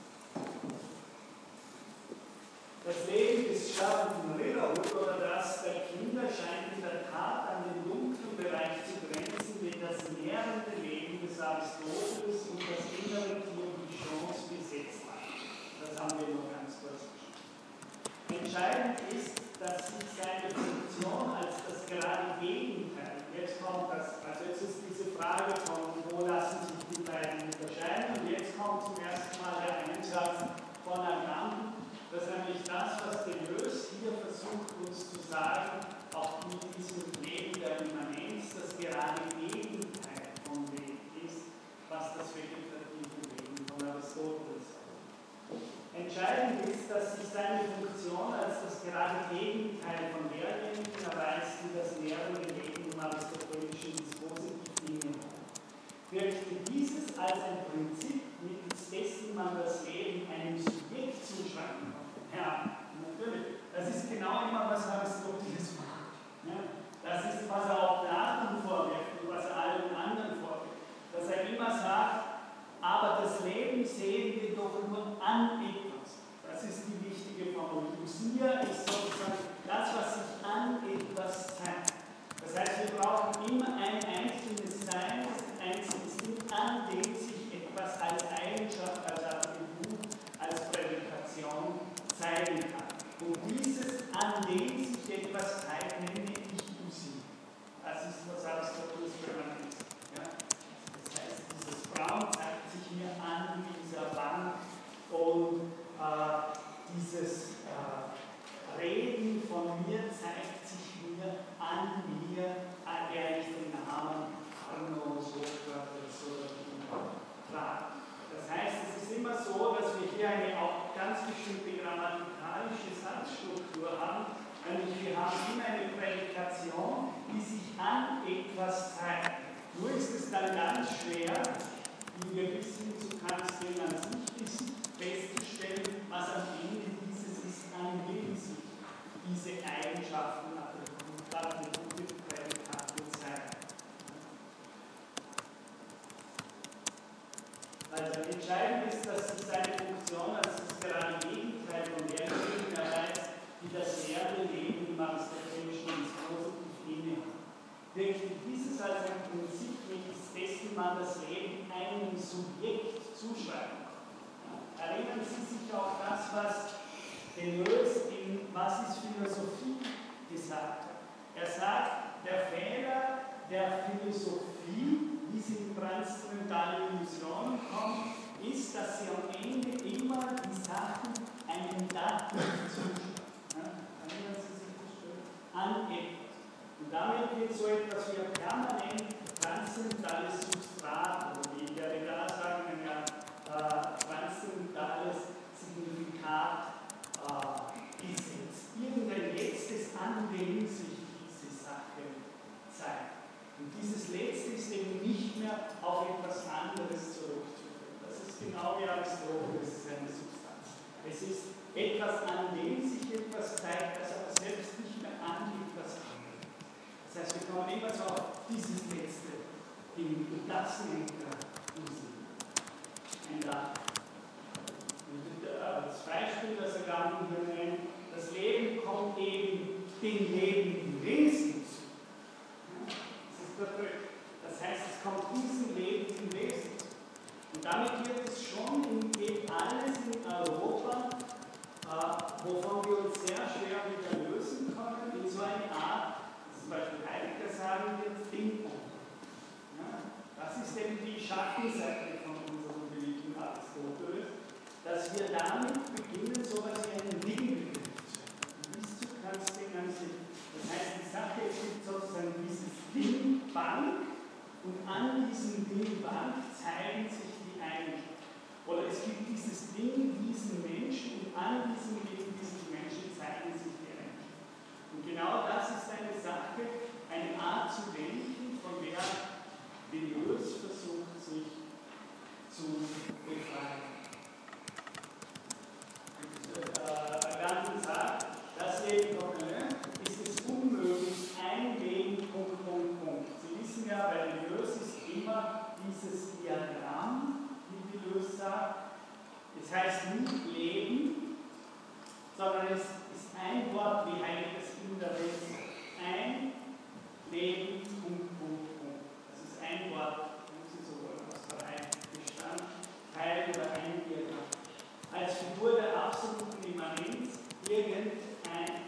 Das Leben des sterbenden Ritterhut oder das der Kinder scheint in der Tat an den dunklen Bereich zu grenzen, den das nährende Leben des Aristoteles und das innere Tier die Chance besetzt hat. Das haben wir noch ganz kurz besprochen. Entscheidend ist, dass sich seine Funktion als das gerade Gegenteil, jetzt kommt das, also jetzt ist diese Frage von, wo lassen sich die beiden unterscheiden, und jetzt kommt zum ersten Mal der Einsatz von Agamben, dass nämlich das, was Deleuze hier versucht uns zu sagen, auch mit diesem Leben der Immanenz, das gerade Gegenteil von dem ist, was das vegetative Leben von Aristoteles ist. Entscheidend ist, dass sich seine Funktion als das gerade Gegenteil von derjenigen erweist, die das nährende Leben im aristotelischen Dispositiv innehat. Wirkte dieses als ein Prinzip, mittels dessen man das Leben einem Subjekt zuschreiben kann? Ja, natürlich. Das ist genau immer, was Aristoteles macht. Ja, das ist, was er auch Platon vorwirft und was er allen anderen vorwirft. Dass er immer sagt, aber das Leben sehen wir doch nur an etwas. Das ist die wichtige Formulierung. Sia ist sozusagen das, was sich an etwas zeigt. Das heißt, wir brauchen immer ein einzelnes Sein, ein einzelnes Ding, an dem sich etwas als Eigenschaft, als Attribut, als Prädikation zeigen kann. Und dieses, an dem sich etwas zeigt, nenne ich Usi. Das ist, was Aristoteles benannt ist. Ja? Das heißt, dieses Braun zeigt sich mir an dieser Wand und äh, dieses äh, Reden von mir zeigt sich mir an mir, an der ich den Namen Arno, Sokrates oder trage. Das heißt, es ist immer so, dass wir hier eine auch ganz bestimmte grammatikalische Satzstruktur haben, nämlich wir haben immer eine Prädikation, die sich an etwas zeigt. Nur ist es dann ganz schwer, wie wir wissen, zu Kants Ding an sich ist, festzustellen, was am Ende dieses ist, an dem sich diese Eigenschaften, Attribute, Prädikate zeigen. Also entscheidend ist, dass sich seine Funktion als das gerade Gegenteil von derjenigen erweist, die das nährende Leben im aristotelischen Dispositiv innehat. Wirkte dieses als ein Prinzip, mittels dessen man das Leben einem Subjekt zuschreiben kann. Ja, erinnern Sie sich auch das, was Deleuze in Was ist Philosophie gesagt hat. Er sagt, der Fehler der Philosophie, wie sie in transzendentale Illusionen kommt, ist, dass sie am Ende immer die Sachen einem Dativ zuschreiben. Ja, erinnern Sie sich das schön? An etwas. Und damit wird so etwas wie ein permanent transzendentales Substrat, oder wie Derrida sagen, ein äh, transzendentales Signifikat äh, gesetzt. Irgendein letztes, an dem sich diese Sache zeigt. Und dieses Letzte ist eben nicht mehr auf etwas anderes zurückzuführen. Das ist genau wie er Aristoteles ist eine Substanz. Es ist etwas, an dem sich etwas zeigt, das aber selbst nicht mehr angibt, was angeht. Das heißt, wir kommen immer so auf dieses letzte Ding, und das nennt er Unsinn. Ein Dach. Das Beispiel, das er gerade hier nennt, das Leben kommt eben den lebenden Wesen zu. Ja, das ist perfekt. Das heißt, es kommt diesem lebenden Wesen zu. Und damit wird es schon in eben alles in Europa, äh, wovon wir uns sehr schwer wieder lösen können, in so eine Art, zum Beispiel Heidegger sagen wird, Ding-Pong. Ja, das ist eben die Schattenseite von unserem beliebten Aristoteles, dass wir damit beginnen, so etwas wie einen Dingbegriff zu haben. Bis zu kannst du an sich. Das heißt, die Sache, es gibt sozusagen dieses Ding Bank und an diesem Ding Bank zeigen sich die Eigenschaften. Oder es gibt dieses Ding, diesen Menschen und an diesem Ding, diesen Menschen zeigen sich die Eigenschaften. Und genau das ist eine Sache, eine Art zu denken, von der Deleuze versucht, sich zu befreien. Agamben sagt, das Leben ist es unmöglich, ein Leben, Punkt, Punkt, Punkt. Sie wissen ja, bei Deleuze ist immer dieses Diagramm, wie Deleuze sagt. Es heißt nicht Leben, sondern es ist ein Wort, wie Heidegger es in der Welt sagt. Ein Leben, Punkt, Punkt, Punkt. Das ist ein Wort, wenn Sie so wollen, aus drei Bestandteilen oder ein Diagramm. Als Figur der absoluten Immanenz irgendeinem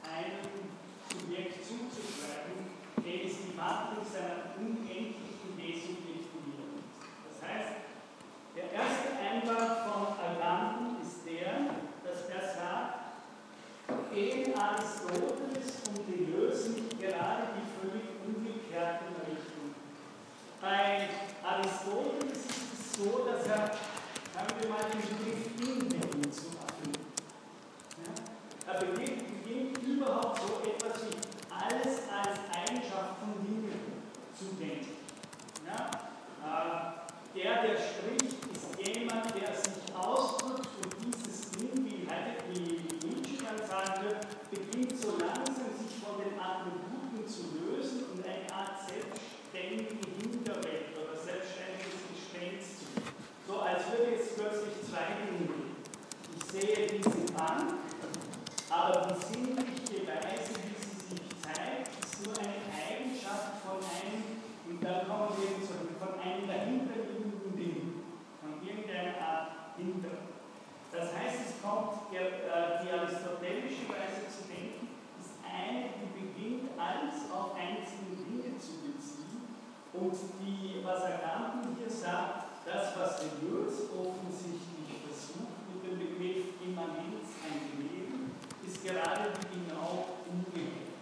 Subjekt zuzuschreiben, dem es die Matrix seiner unendlichen Desubjektivierung ist. Das heißt, der erste Einwand von Agamben ist der, dass er sagt, gegen Aristoteles und Deleuze nicht gerade die völlig umgekehrten Richtungen. Bei Aristoteles ist es so, dass er, sagen wir mal, den Begriff Inbeginn zu erfinden. Ja? Er beginnt, beginnt überhaupt so etwas wie alles als Eigenschaft von Dingen zu denken. Ja? Äh, der, der spricht, ist jemand, der sich ausdrückt und dieses Ding, wie Nietzsche dann sagen wird, beginnt so langsam sich von den Attributen zu lösen und eine Art selbstständige Hinterwelt oder selbstständiges Gespenst zu geben. So als würde es plötzlich zwei Dinge geben. Ich sehe diese Bank, aber die sinnliche Weise, wie sie sich zeigt, ist nur eine Eigenschaft von einem, und dann kommen wir zurück, von einem dahinterliegenden Ding, von irgendeiner Art Hintergrund. Das heißt, es kommt, die aristotelische Weise zu denken, ist eine, die beginnt, alles auf einzelne Dinge zu beziehen, und die, was Agamben hier sagt, das, was Deleuze offensichtlich versucht mit dem Begriff Immanenz ein Leben, ist gerade genau umgekehrt.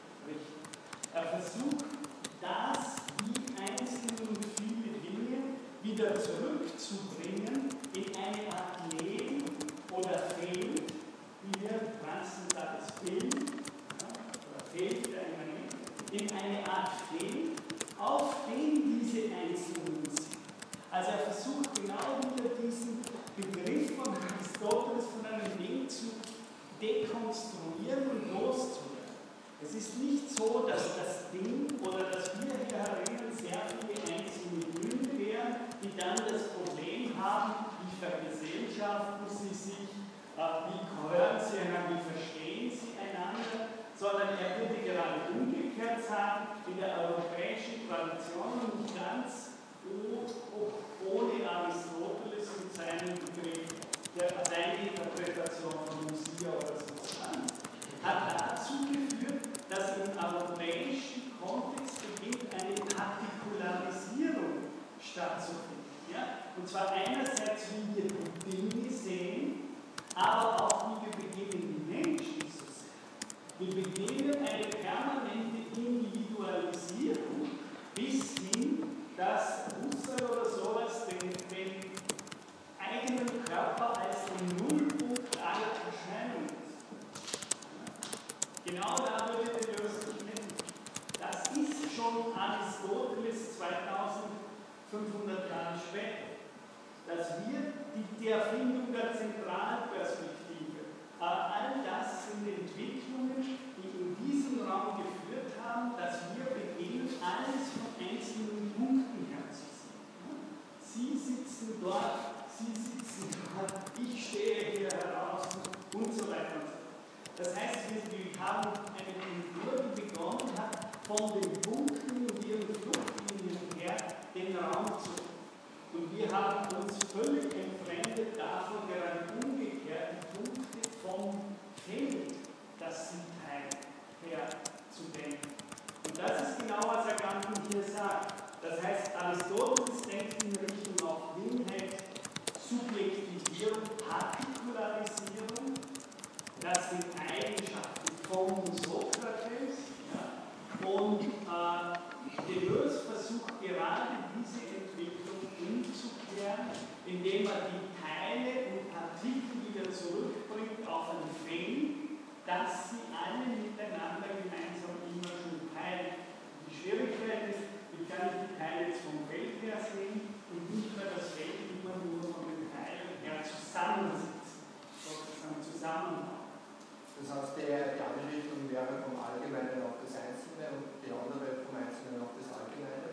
Er versucht, das, die einzelnen und viele Dinge wieder zurückzubringen in eine Art Leben oder Feld, wie wir Franzen sagt, es Feld, ja, oder Feld der Immanenz, in eine Art Feld, auf dem diese einzelnen sind. Also er versucht genau wieder diesen Begriff von Aristoteles von einem Ding zu dekonstruieren und loszuwerden. Es ist nicht so, dass das Ding oder dass wir hier herinnen sehr viele einzelne Dinge wären, die dann das Problem haben, wie vergesellschaften sie sich, wie gehören sie einander, wie verstehen sie einander, sondern er würde gerade umgekehrt sagen, in der europäischen Tradition und nicht ganz ohne Aristoteles und seinen Begriff, der seine Interpretation von Lucia oder Substanz, hat dazu geführt, dass im europäischen Kontext beginnt eine Partikularisierung stattzufinden. Ja? Und zwar einerseits, wie wir die Dinge sehen, aber auch, wie wir beginnen, die Menschen zu sehen. Wir beginnen eine permanente Individualisierung bis hin, dass Husserl oder sowas den, den Erfindung der Zentralperspektive. All das sind Entwicklungen, die in diesem Raum geführt haben, dass wir beginnen, alles von einzelnen Punkten her zu sehen. Sie sitzen dort, Sie sitzen dort, ich stehe hier heraus und so weiter und so fort. Das heißt, wir haben eine Kultur, die begonnen hat, von den Punkten und ihren Fluchtlinien her den Raum zu tun. Und wir haben uns völlig entfremdet davon, gerade umgekehrt, die Punkte vom Feld, das sie teilen, her zu denken. Und das ist genau, was Agamben hier sagt. Das heißt, Aristoteles denkt in Richtung auf Wilhelm, Subjektivierung, Partikularisierung, das sind Eigenschaften von Sokrates. Ja, und äh, Deleuze versucht gerade diese Entwicklung umzukehren, indem er die Teile und Partikel wieder zurückbringt auf ein Feld, das sie alle miteinander gemeinsam immer schon teilen. Die Schwierigkeit ist, wie kann ich die Teile jetzt vom Feld her sehen und nicht mehr das Feld immer nur von den Teilen her zusammensitzen, sozusagen zusammenbauen. Das heißt, die, die eine Richtung wäre vom Allgemeinen auf das Einzelne und die andere vom Einzelnen auf das Allgemeine?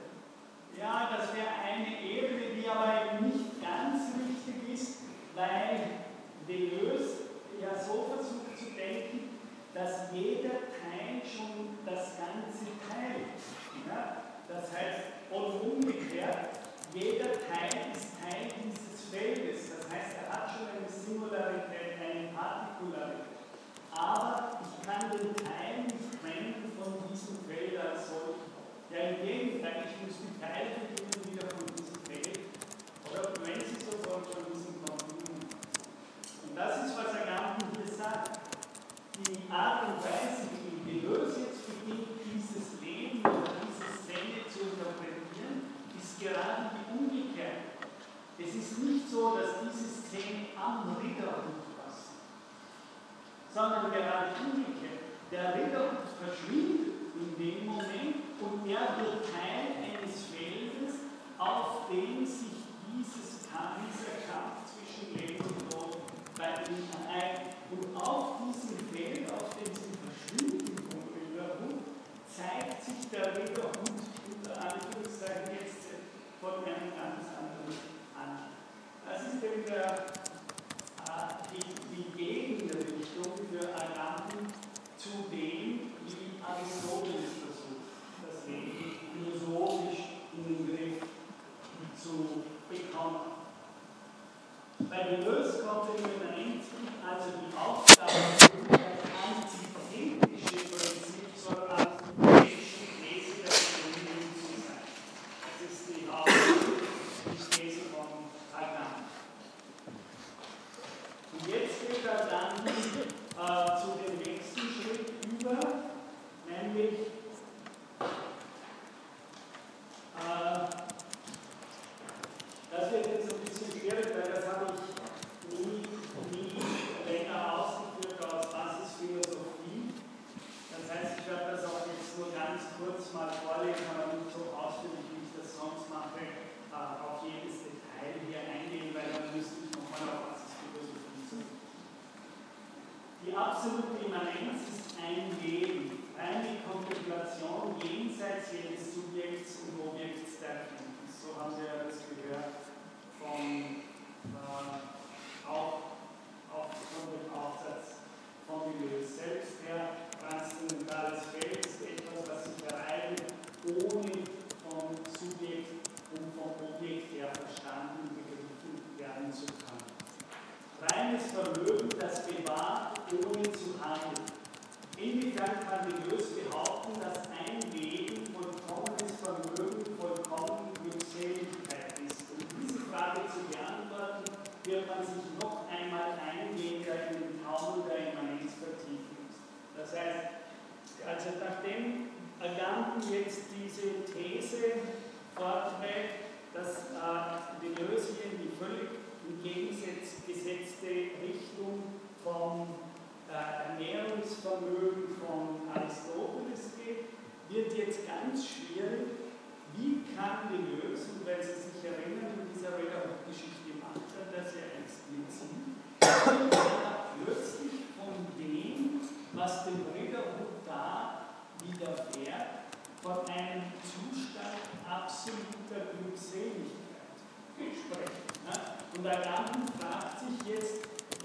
Ja, das wäre eine Ebene, die aber eben nicht ganz richtig ist, weil Deleuze ja so versucht zu denken, dass jeder Teil schon das Ganze teilt. Ja? Das heißt, und umgekehrt, jeder Teil ist Teil dieses Feldes. Das heißt, er hat schon eine Singularität, eine Partikularität. Aber ich kann den Teil nicht trennen von diesem Feld als solch. Ja, im Gegenteil, ich muss die Teile beginnen wieder von diesem Feld. Oder wenn Sie so wollen, von diesem Kontinuum. Und das ist, was Agamben hier sagt. Die Art und Weise, wie Deleuze jetzt beginnt, dieses Leben oder diese Szene zu interpretieren, ist gerade die umgekehrte. Es ist nicht so, dass diese Szene am Ritterhut passiert, sondern gerade umgekehrt. Der Ritterhut verschwindet in dem Moment und er wird Teil eines Feldes, auf dem sich dieses Kampf, dieser Kampf zwischen Leben und Tod bei ihm ereignet. Und auf diesem Feld, auf dem sie verschwinden vom Ritterhut, zeigt sich der Ritterhut unter Anführungszeichen jetzt von einem ganz anderen an. Das ist eben der, äh, die, die Gegenrichtung für Agamben zu dem, wie Aristoteles versucht, das Leben philosophisch in den Griff zu bekommen. Bei Deleuze kommt in den also die Aufgabe, das antithetische Prinzip zur antithetischen These der Begründung zu sein. Das ist die Hauptthese von Agamben. Und jetzt geht er dann äh, zu dem nächsten Schritt über, nämlich äh, das wird jetzt ein bisschen schwierig, weil das habe ich nie, nie länger ausgeführt als Basisphilosophie. Das heißt, ich werde das auch jetzt nur ganz kurz mal vorlesen, aber nicht so ausführlich, wie ich das sonst mache, äh, auf jedes Detail hier eingehen, weil dann müsste ich nochmal auf Basisphilosophie suchen. Die absolute Immanenz ist ein Leben, reine Kontemplation jenseits jedes Subjekts und Objekts der Erkenntnis. So haben Sie ja das gehört von, äh, auch, auch von dem Aufsatz von Deleuze selbst her. Transzendentales Feld ist etwas, was sich ereignet, ohne vom Subjekt und vom Objekt her verstanden begriffen werden zu können. Reines Vermögen, das bewahrt, ohne zu handeln. Inwiefern kann Deleuze behaupten, dass ein Leben vollkommenes Vermögen, vollkommene Glückseligkeit ist? Um diese Frage zu beantworten, wird man sich noch einmal eingehender in den Taumel der Immanenz vertiefen müssen. Das heißt, also nachdem Agamben jetzt diese These vorträgt, dass äh, Deleuze hier in die völlig entgegengesetzte Richtung vom äh, Ernährungsvermögen von Aristoteles geht, wird jetzt ganz schwierig, wie kann Deleuze, und wenn Sie sich erinnern, in dieser Ritterhut-Geschichte macht er das ja explizit,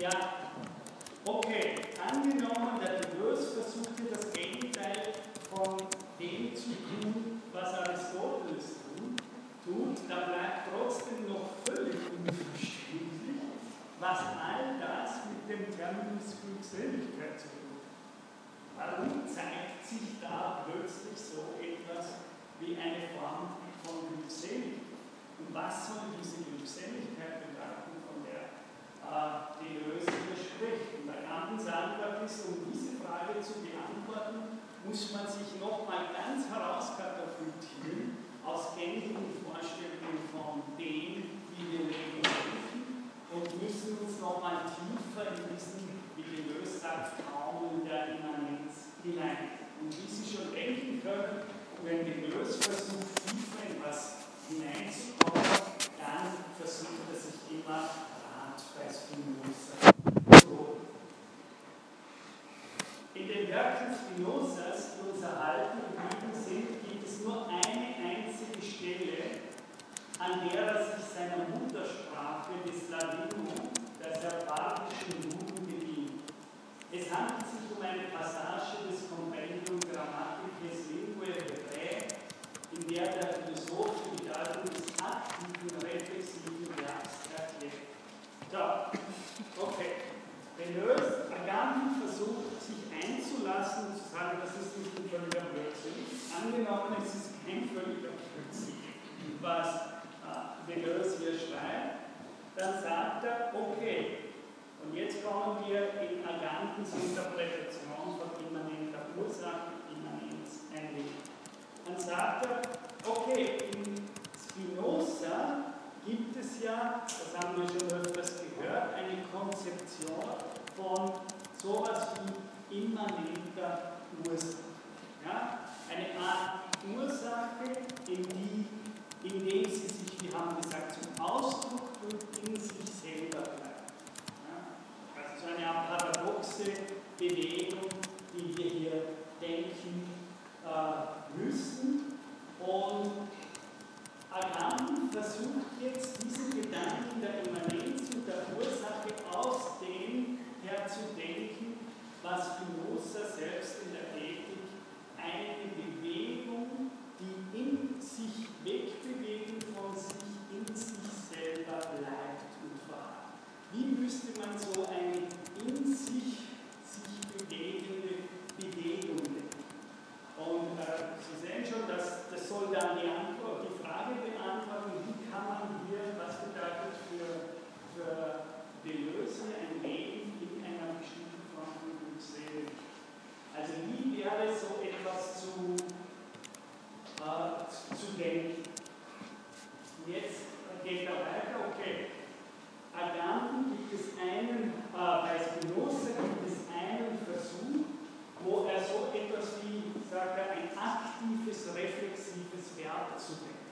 Ja, okay, angenommen, der Deleuze versucht hier das Gegenteil von dem zu tun, was Aristoteles tut, dann bleibt trotzdem noch völlig unverständlich, was all das mit dem Terminus Glückseligkeit zu tun hat. Warum zeigt sich da plötzlich so etwas wie eine Form von Glückseligkeit? Und was soll diese Glückseligkeit bedeuten, von der äh, Deleuze hier spricht? Und der Kantens Antwort ist, um diese Frage zu beantworten, muss man sich nochmal ganz herauskatapultieren aus gängigen Vorstellungen von dem, wie wir leben dürfen, und müssen uns nochmal tiefer in diesen, wie Deleuze sagt, Raum der Immanenz hinein. Und wie Sie schon denken können, wenn Deleuze versucht, tiefer in was hineinzukommen, dann versucht er sich immer Rat bei Spinoza zu holen. In den Werken Spinozas, die uns erhalten geblieben sind, gibt es nur eine einzige Stelle, an der er sich seiner Muttersprache des Ladino, der serbischen Juden, bedient. Es handelt sich um eine Passage des Compendium Grammatices Linguae Hebräae, in der der Philosoph die Bedeutung des aktiven, reflexiven Verbs erklärt. So, okay. Deleuze, Agamben versucht, sich einzulassen und zu sagen, das ist nicht ein völliger Blödsinn. Angenommen, es ist kein völliger Blödsinn, was äh, Deleuze hier schreibt, dann sagt er, okay, und jetzt kommen wir in Agambens Interpretation von immanenter Ursache, Immanenz einlegen. Dann sagt er, okay, in Spinoza gibt es ja, das haben wir schon öfters gehört, eine Konzeption von sowas wie immanenter Ursache. Ja? Eine Art Ursache, in die, indem sie sich, wir haben gesagt, zum Ausdruck bringt, in sich selber bleibt. Ja? Also so eine Art paradoxe Bewegung, die wir hier denken äh, müssen. Und Agamben versucht jetzt diesen Gedanken der Immanenz und der Ursache aus dem herzudenken, was Spinoza selbst in der Ethik eine Bewegung, die in sich wegbewegen von sich, in sich selber bleibt und verharrt. Wie müsste man so eine in sich sich bewegende Bewegung nennen? Und äh, Sie sehen schon, dass das soll dann die Antwort, die Frage beantworten, wie kann man hier, was bedeutet für, für Deleuze ein Leben in einer bestimmten Form von Glückseligkeit. Also wie wäre so etwas zu, äh, zu denken? Jetzt geht er weiter, okay. Agamben gibt es einen, äh, bei Spinoza gibt es einen Versuch, wo er so etwas wie, sagt er, ein aktives, reflexives Verb zu denken.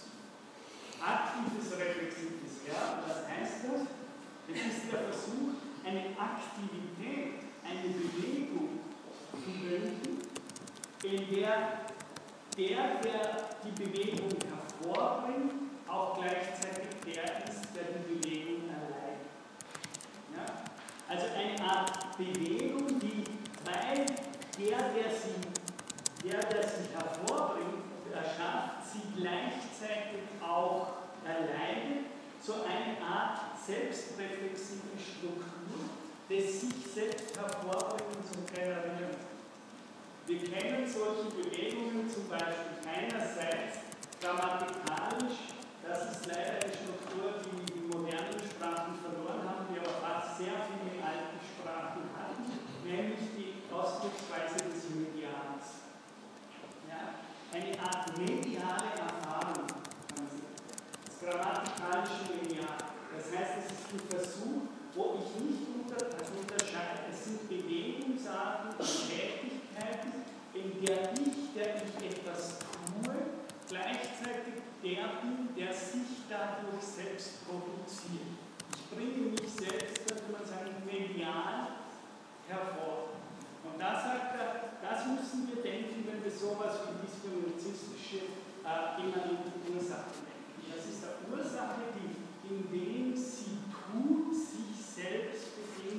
Aktives, reflexives Verb, was heißt das? Es ist der Versuch, eine Aktivität, eine Bewegung zu denken, in der der, der die Bewegung hervorbringt, auch gleichzeitig der ist, der die Bewegung erleidet. Ja? Also eine Art Bewegung, die, weil der, der sie, der, der sie hervorbringt, erschafft, sie gleichzeitig auch erleidet, so eine Art selbstreflexive Struktur des sich selbst hervorbringens und generieren. Wir kennen solche Bewegungen zum Beispiel einerseits grammatikalisch, das ist leider eine Struktur, die die modernen Sprachen verloren haben, die aber fast sehr viele alte Sprachen hatten, nämlich die Ausdrucksweise des Medials. Ja? Eine Art mediale Erfahrung, kann man sagen. Das grammatikalische Medial. Das heißt, es ist ein Versuch, wo ich nicht unter, also unterscheide, es sind Bewegungsarten und Tätigkeiten, in der ich, der ich etwas tue, gleichzeitig der bin, der sich dadurch selbst produziert. Ich bringe mich selbst, könnte man sagen, medial hervor. Und da sagt er, das müssen wir denken, wenn wir sowas wie disponizistische äh, immanente Ursachen denken. Das ist eine Ursache, die, indem sie tut, sich selbst bewegt.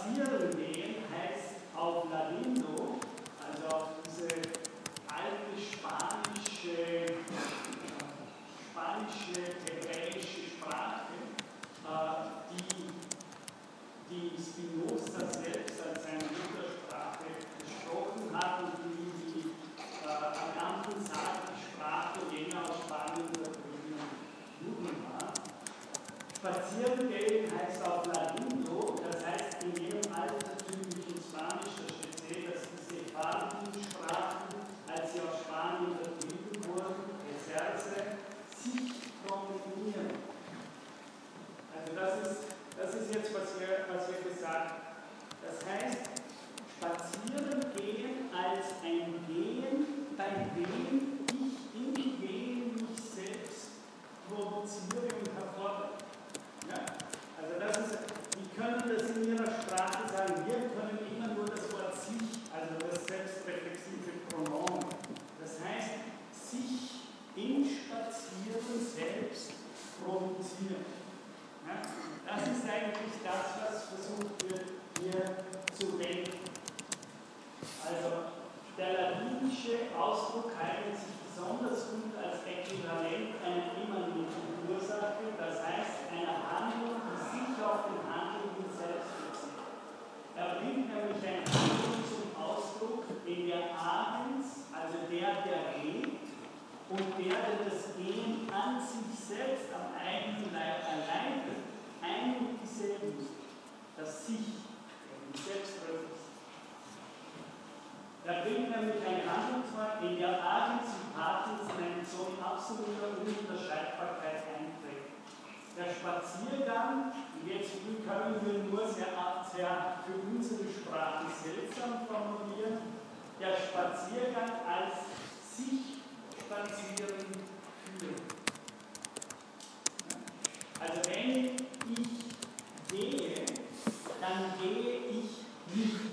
spazieren gehen heißt auf Ladino, also auf diese alte spanische, spanische, hebräische Sprache, die, die Spinoza selbst als seine Muttersprache gesprochen hat und die, die äh, am ganzen Tag die Sprache jener aus Spanien vertriebenen Juden war. Spazieren gehen heißt auf Ladino, das heißt in jedem altertümlichen Spanisch, da steht sehr, dass diese Sprachen, als sie aus Spanien vertrieben wurden, Reserse, sich kombinieren. Also das ist, das ist jetzt, was wir, was wir gesagt haben. Das heißt, spazieren gehen als ein Gehen, bei dem ich im Gehen mich selbst provoziere und hervordere. Ja? Also das ist, die können das in ihrer Sprache sagen, wir können immer nur das Wort sich, also das selbstreflexive Pronomen. Das heißt, sich im Spazieren selbst provozieren. Ja? Das ist eigentlich das, was versucht wird, hier zu denken. Also der latinische Ausdruck eignet sich besonders gut als Äquivalent einer immanenten Ursache, das heißt einer Handlung, die sich auf den Handelnden selbst bezieht. Er bringt nämlich eine Handlung zum Ausdruck, in der Agens, also der, der geht, und der, der das Gehen an sich selbst am eigenen Leib erleidet, ein und dieselben ist, das sich, eben selbstreflexiv. Er bringt nämlich eine Handlung vor, in der Agens und Patens in eine Zone absoluter Ununterscheidbarkeit eintreten. Der Spaziergang, und jetzt können wir nur sehr, sehr für unsere Sprache seltsam formulieren, der Spaziergang als sich spazieren führen. Also wenn ich gehe, dann gehe ich nicht.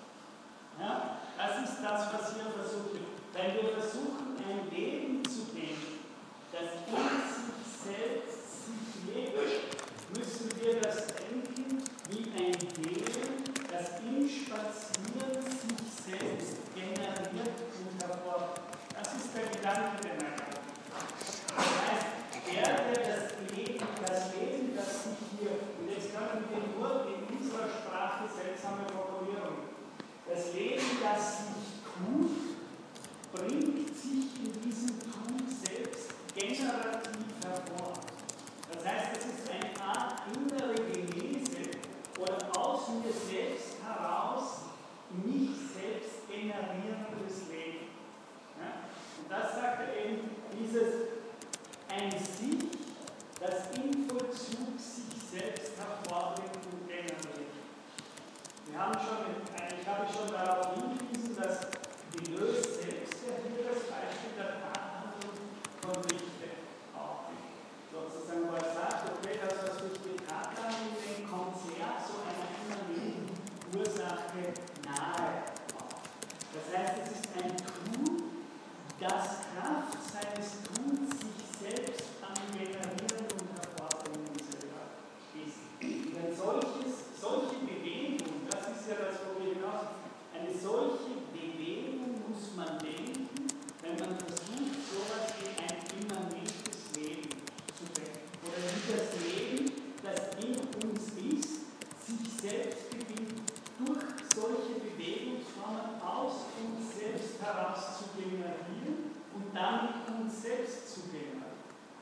Ja? Das ist das, was wir versuchen. Wenn wir versuchen, ein Leben zu gehen, das in sich selbst sich lebt, müssen wir das denken wie ein Gehen, das im Spazieren sich selbst generiert und hervorbringt. Das ist der Gedanke, den er hat. Das heißt, der, der das Leben, das Leben, das sich hier, und jetzt können wir nur in unserer Sprache seltsame Formulierungen, das Leben, das sich tut, bringt sich in diesem Tun selbst generativ hervor. Das heißt, es ist eine Art innere Genese oder aus mir selbst heraus mich selbst generierendes Leben. Ja? Und das sagt er eben, dieses ein Sich, das im Vollzug sich selbst hervorbringt und generiert. Wir haben schon, ich habe schon darauf hingewiesen, dass Deleuze selbst ja hier das Beispiel der Tathandlung von Richter aufnimmt. Sozusagen, wo er sagt, okay, das, was durch die Tathandlung im Konzert so einer immanenten Ursache nahe auf. Das heißt, es ist ein Tun, das Kraft seines Tuns sich selbst am Generieren und Hervorbringen selber ist. Und ein solches, solche Bewegung, das ist ja das, wo wir hinaus, eine solche Bewegung muss man denken, wenn man versucht, so etwas wie ein immanentes Leben zu denken. Oder wie das Leben, das in uns ist, sich selbst bedingt, durch solche Bewegungsformen aus uns selbst heraus zu generieren und damit uns selbst zu generieren.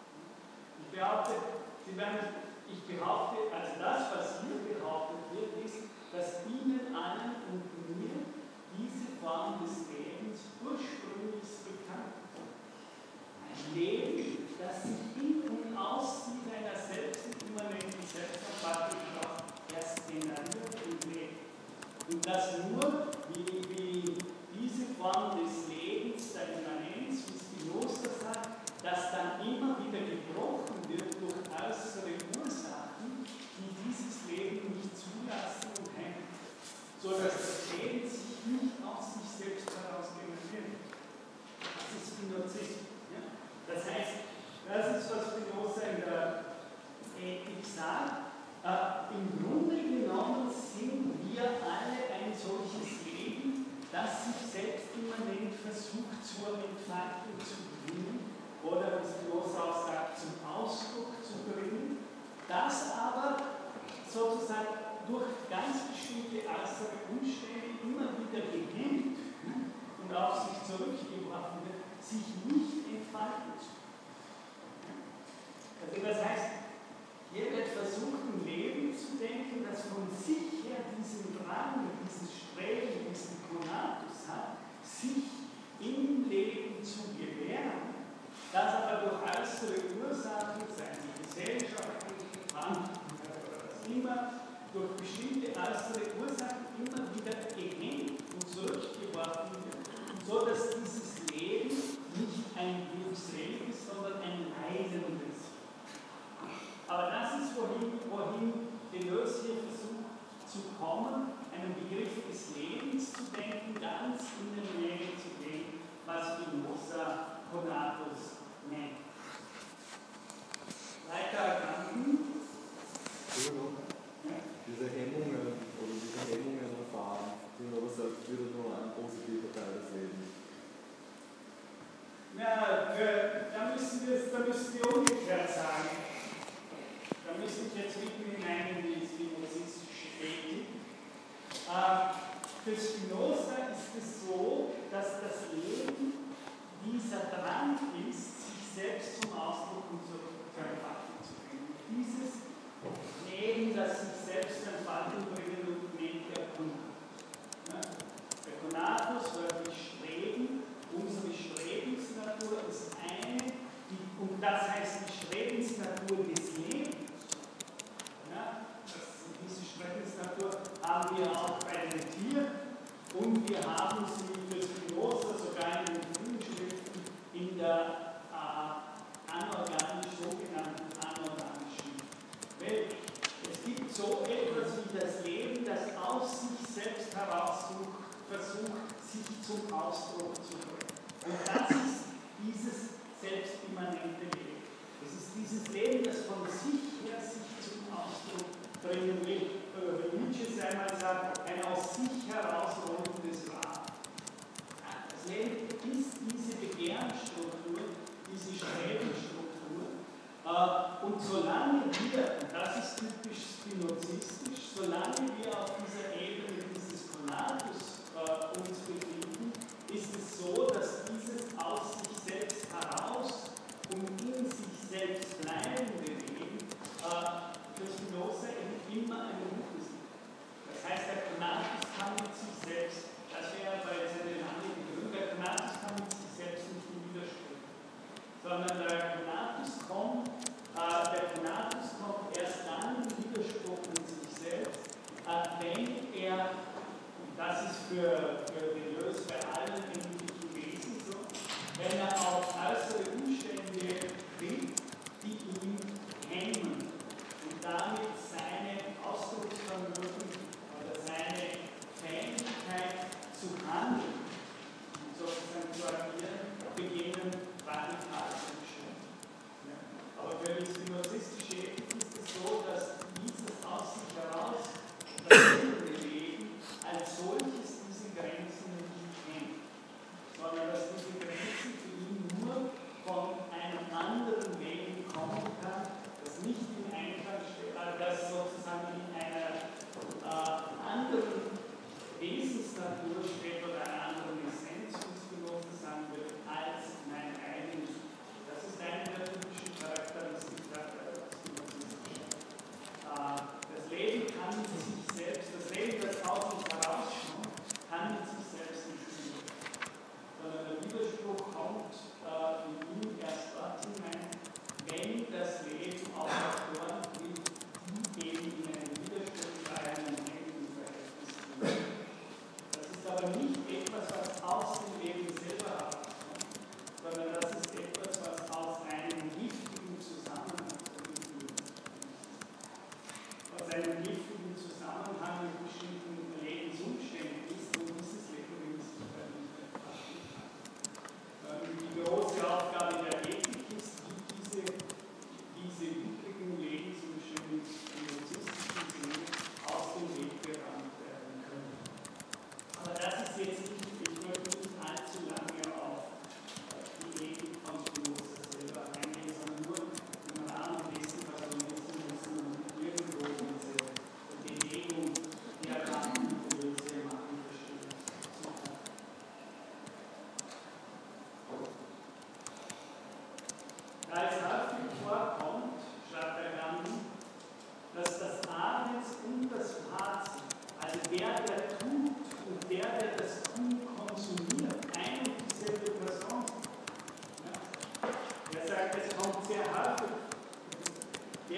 Ich behaupte, Sie werden, ich behaupte, also das, was hier behauptet wird, ist, dass Ihnen allen und mir diese Form des Lebens ursprünglich bekannt ist. Ein Leben, das sich in und aus seiner selbst immanenten Selbsterfahrung erst generiert und lebt. Und das nur, wie, wie diese Form des Lebens, der Immanenz, wie Spinoza sagt, das dann immer wieder gebrochen wird durch äußere Ursachen, die dieses Leben nicht zulassen und hemmen, sodass das Leben sich nicht aus sich selbst heraus generiert. Das ist Spinozismus. Ja? Das heißt, das ist, was versucht zur Entfaltung zu bringen oder, wie Spinoza auch sagt, zum Ausdruck zu bringen, das aber sozusagen durch ganz bestimmte äußere Umstände immer wieder gehemmt und auf sich zurückgeworfen wird, sich nicht entfalten zu können. Also das heißt, hier wird versucht, ein Leben zu denken, das von sich her diesen Drang, diesen Streben, diesen Konatus hat, sich im Leben zu gewähren, das aber durch äußere Ursachen, seine gesellschaftliche Drang, das immer durch bestimmte äußere Ursachen immer wieder gehemmt und zurückgeworfen wird, so dass dieses Leben nicht ein glückseliges, sondern ein leidendes. Aber das ist, wohin, wohin Deleuze hier versucht zu kommen, einen Begriff des Lebens zu denken, ganz in der Nähe zu dem, was Spinoza Conatus nennt. Weiter Gedanken. Ja. Diese Hemmungen oder diese Hemmungen erfahren, die man aber sagt, wieder nur ein positiver Teil des Lebens. Ja, da müssen wir, da müssen wir umgekehrt sagen. Da müssen wir jetzt mitten hinein in die spinozistische Ethik. Äh, für Spinoza ist es so, dass das Leben dieser Drang ist, sich selbst zum Ausdruck und zur Entfaltung zu bringen. Dieses Leben, das sich selbst zur Entfaltung bringen und nennt der Konatus. Ja? Der Konatus, wörtlich Streben, unsere Strebensnatur ist eine, die, und das heißt die Strebensnatur des Lebens. Ja? Das, diese Strebensnatur haben wir auch bei den Tieren und wir haben sie für Spinoza sogar in den frühen Schriften in der äh, anorganisch, sogenannten anorganischen Welt. Es gibt so etwas wie das Leben, das aus sich selbst heraus versucht, sich zum Ausdruck zu bringen. Und das ist dieses selbstimmanente Leben. Es ist dieses Leben, das von sich her sich zum Ausdruck bringen will. Wie Nietzsche es einmal sagt, ein aus sich heraus rollendes Rad. Das Leben ist diese Begehrensstruktur, diese Strebensstruktur. Und solange wir, und das ist typisch spinozistisch, solange wir auf dieser Ebene dieses Konatus äh, uns befinden, ist es so, dass dieses aus sich selbst heraus und in sich selbst bleibende Leben äh, für Spinoza eben immer eine Mutter ist. Das heißt, der Konatus kann mit sich selbst, das wäre bei seiner lange Begründung, der Konatus kann mit sich selbst nicht in Widerspruch, sondern der Konatus kommt, äh, der Konatus kommt erst dann in Widerspruch mit sich selbst, äh, wenn er, und das ist für, für Deleuze bei allen endlichen Wesen so, wenn er auf äußere Umstände tritt, die ihn hemmen und damit seine Ausdrucksvermögen oder seine Fähigkeit zu handeln und sozusagen zu agieren, beginnen radikal zu bestimmen. Ja. Aber für die spinozistische Ethik ist es so, dass dieses aus sich heraus versuchende Leben als solches diese Grenzen nicht kennt, sondern dass diese Grenzen für ihn nur von einem anderen Leben kommen kann, das nicht in Einklang steht, also das sozusagen in einer äh, anderen Wesensnatur steht oder einer anderen Essenz, wie Spinoza sagen würde, als mein eigenes. Das ist eine der typischen Charakteristika der Spinozistischen. Äh, das Leben kann mit sich selbst, das Leben, das aus sich herausschaut, kann mit sich selbst nicht leben, sondern der Widerspruch kommt äh, in ihm erst dort hinein, wenn das Leben auch Faktoren bringt, die eben in einem Widerspruch zu einem Lebensverhältnis sind. Das ist aber nicht etwas,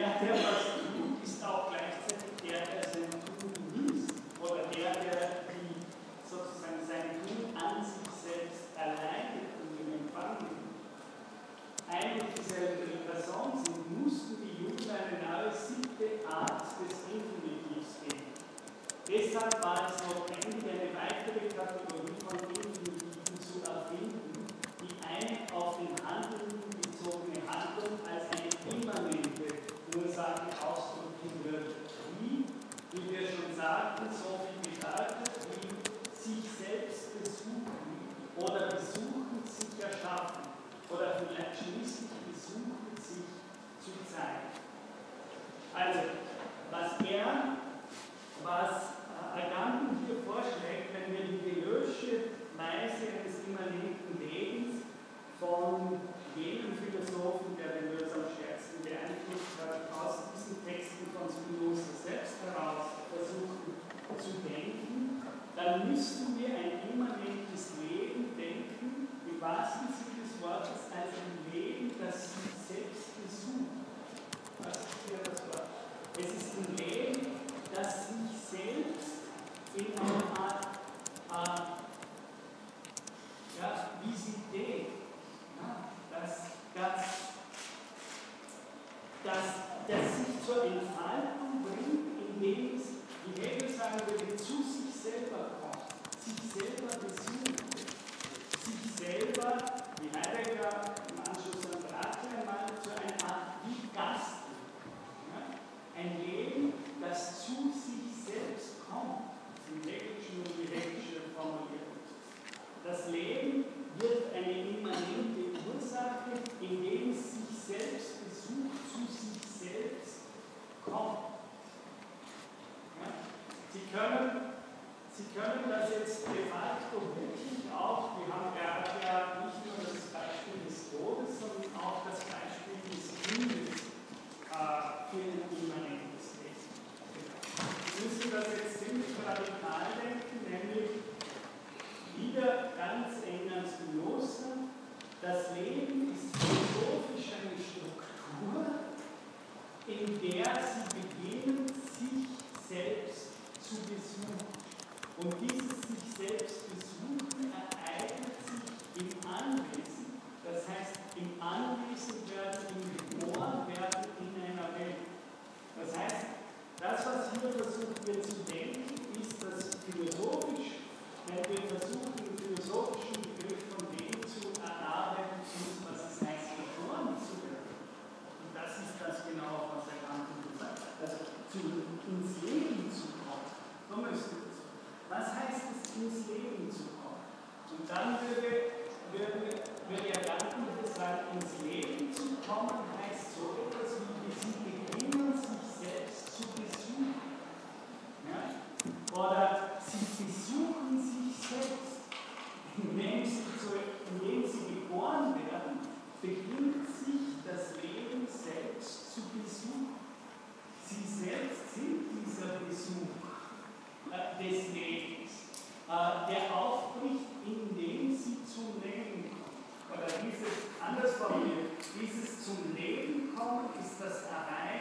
der, der was tut, ist auch gleichzeitig der, der sein Tun genießt. Oder der, der die, sozusagen sein Tun an sich selbst erleidet und im Empfang nimmt. Eine und dieselbe Person sind, mussten die Juden eine neue siebte Art des Infinitivs geben. Deshalb war es notwendig, eine weitere Kategorie von Infinitiven zu erfinden, die eine auf den Handelnden bezogene Handlung als eine immanente Ursache ausdrücken würde, die, wie wir schon sagten, so viel bedeutet wie sich selbst besuchen oder besuchen sich erschaffen oder vielleicht schließlich besuchen sich zu zeigen. Also, was er, was Agamben hier vorschlägt, wenn wir die Deleuze'sche Weise eines immanenten Lebens von jenem Philosophen, der Deleuze am stärksten beeinflusst hat, aus diesen Texten von Spinoza selbst heraus versuchen zu denken, dann müssten wir ein immanentes Leben denken, im wahrsten Sinne des Wortes, als ein Leben, das sich selbst besucht. Was ist hier das Wort? Es ist ein Leben, das sich selbst in einer Art äh, ja, Visität, ja, das, das, das, das sich zur Entfaltung bringt, indem es, wie Hegel sagen würde, zu sich selber kommt, sich selber besucht, sich selber, wie Heidegger im Anschluss an Braque meint, zu einer Art wie Gast. Ja? Ein Leben, das zu sich selbst kommt, im Hegelischen und die Hegelische Formulierung. Das Leben wird eine immanente Ursache, indem es sich selbst besucht, zu sich selbst kommt. Ja? Sie können, Sie können das jetzt de facto wirklich auch, wir haben gerade ja nicht nur das Beispiel des Todes, sondern auch das Beispiel des Kindes äh, für ein immanentes Leben. Wir müssen das jetzt ziemlich radikal denken, nämlich wieder ganz eng an Spinoza. Das Leben ist philosophisch eine Struktur, in der sie beginnen, sich selbst zu besuchen. Und dieses sich selbst besuchen ereignet sich im Anwesen, das heißt im Anwesenwerden, im Geborenwerden in einer Welt. Das heißt, das, was hier versucht wird zu denken, ist, dass philosophisch, wenn wir versuchen, den philosophischen Begriff von dem zu erarbeiten, was es heißt, geboren zu werden. Und das ist das genau, was er Kant gesagt hat, also zu, ins Leben zu kommen. So müsste es. Was heißt es, ins Leben zu kommen? Und dann würde, würde, würde er Kant sagen, ins Leben zu kommen heißt so etwas wie, sie beginnen, sich selbst zu besuchen. Ja? Oder sie besuchen sich selbst. Indem sie, zu, indem sie geboren werden, beginnt sich das Leben selbst zu besuchen. Sie selbst sind dieser Besuch äh, des Lebens, äh, der aufbricht, indem sie zum Leben kommen. Oder dieses, anders formuliert, dieses zum Leben kommen ist das Erreichen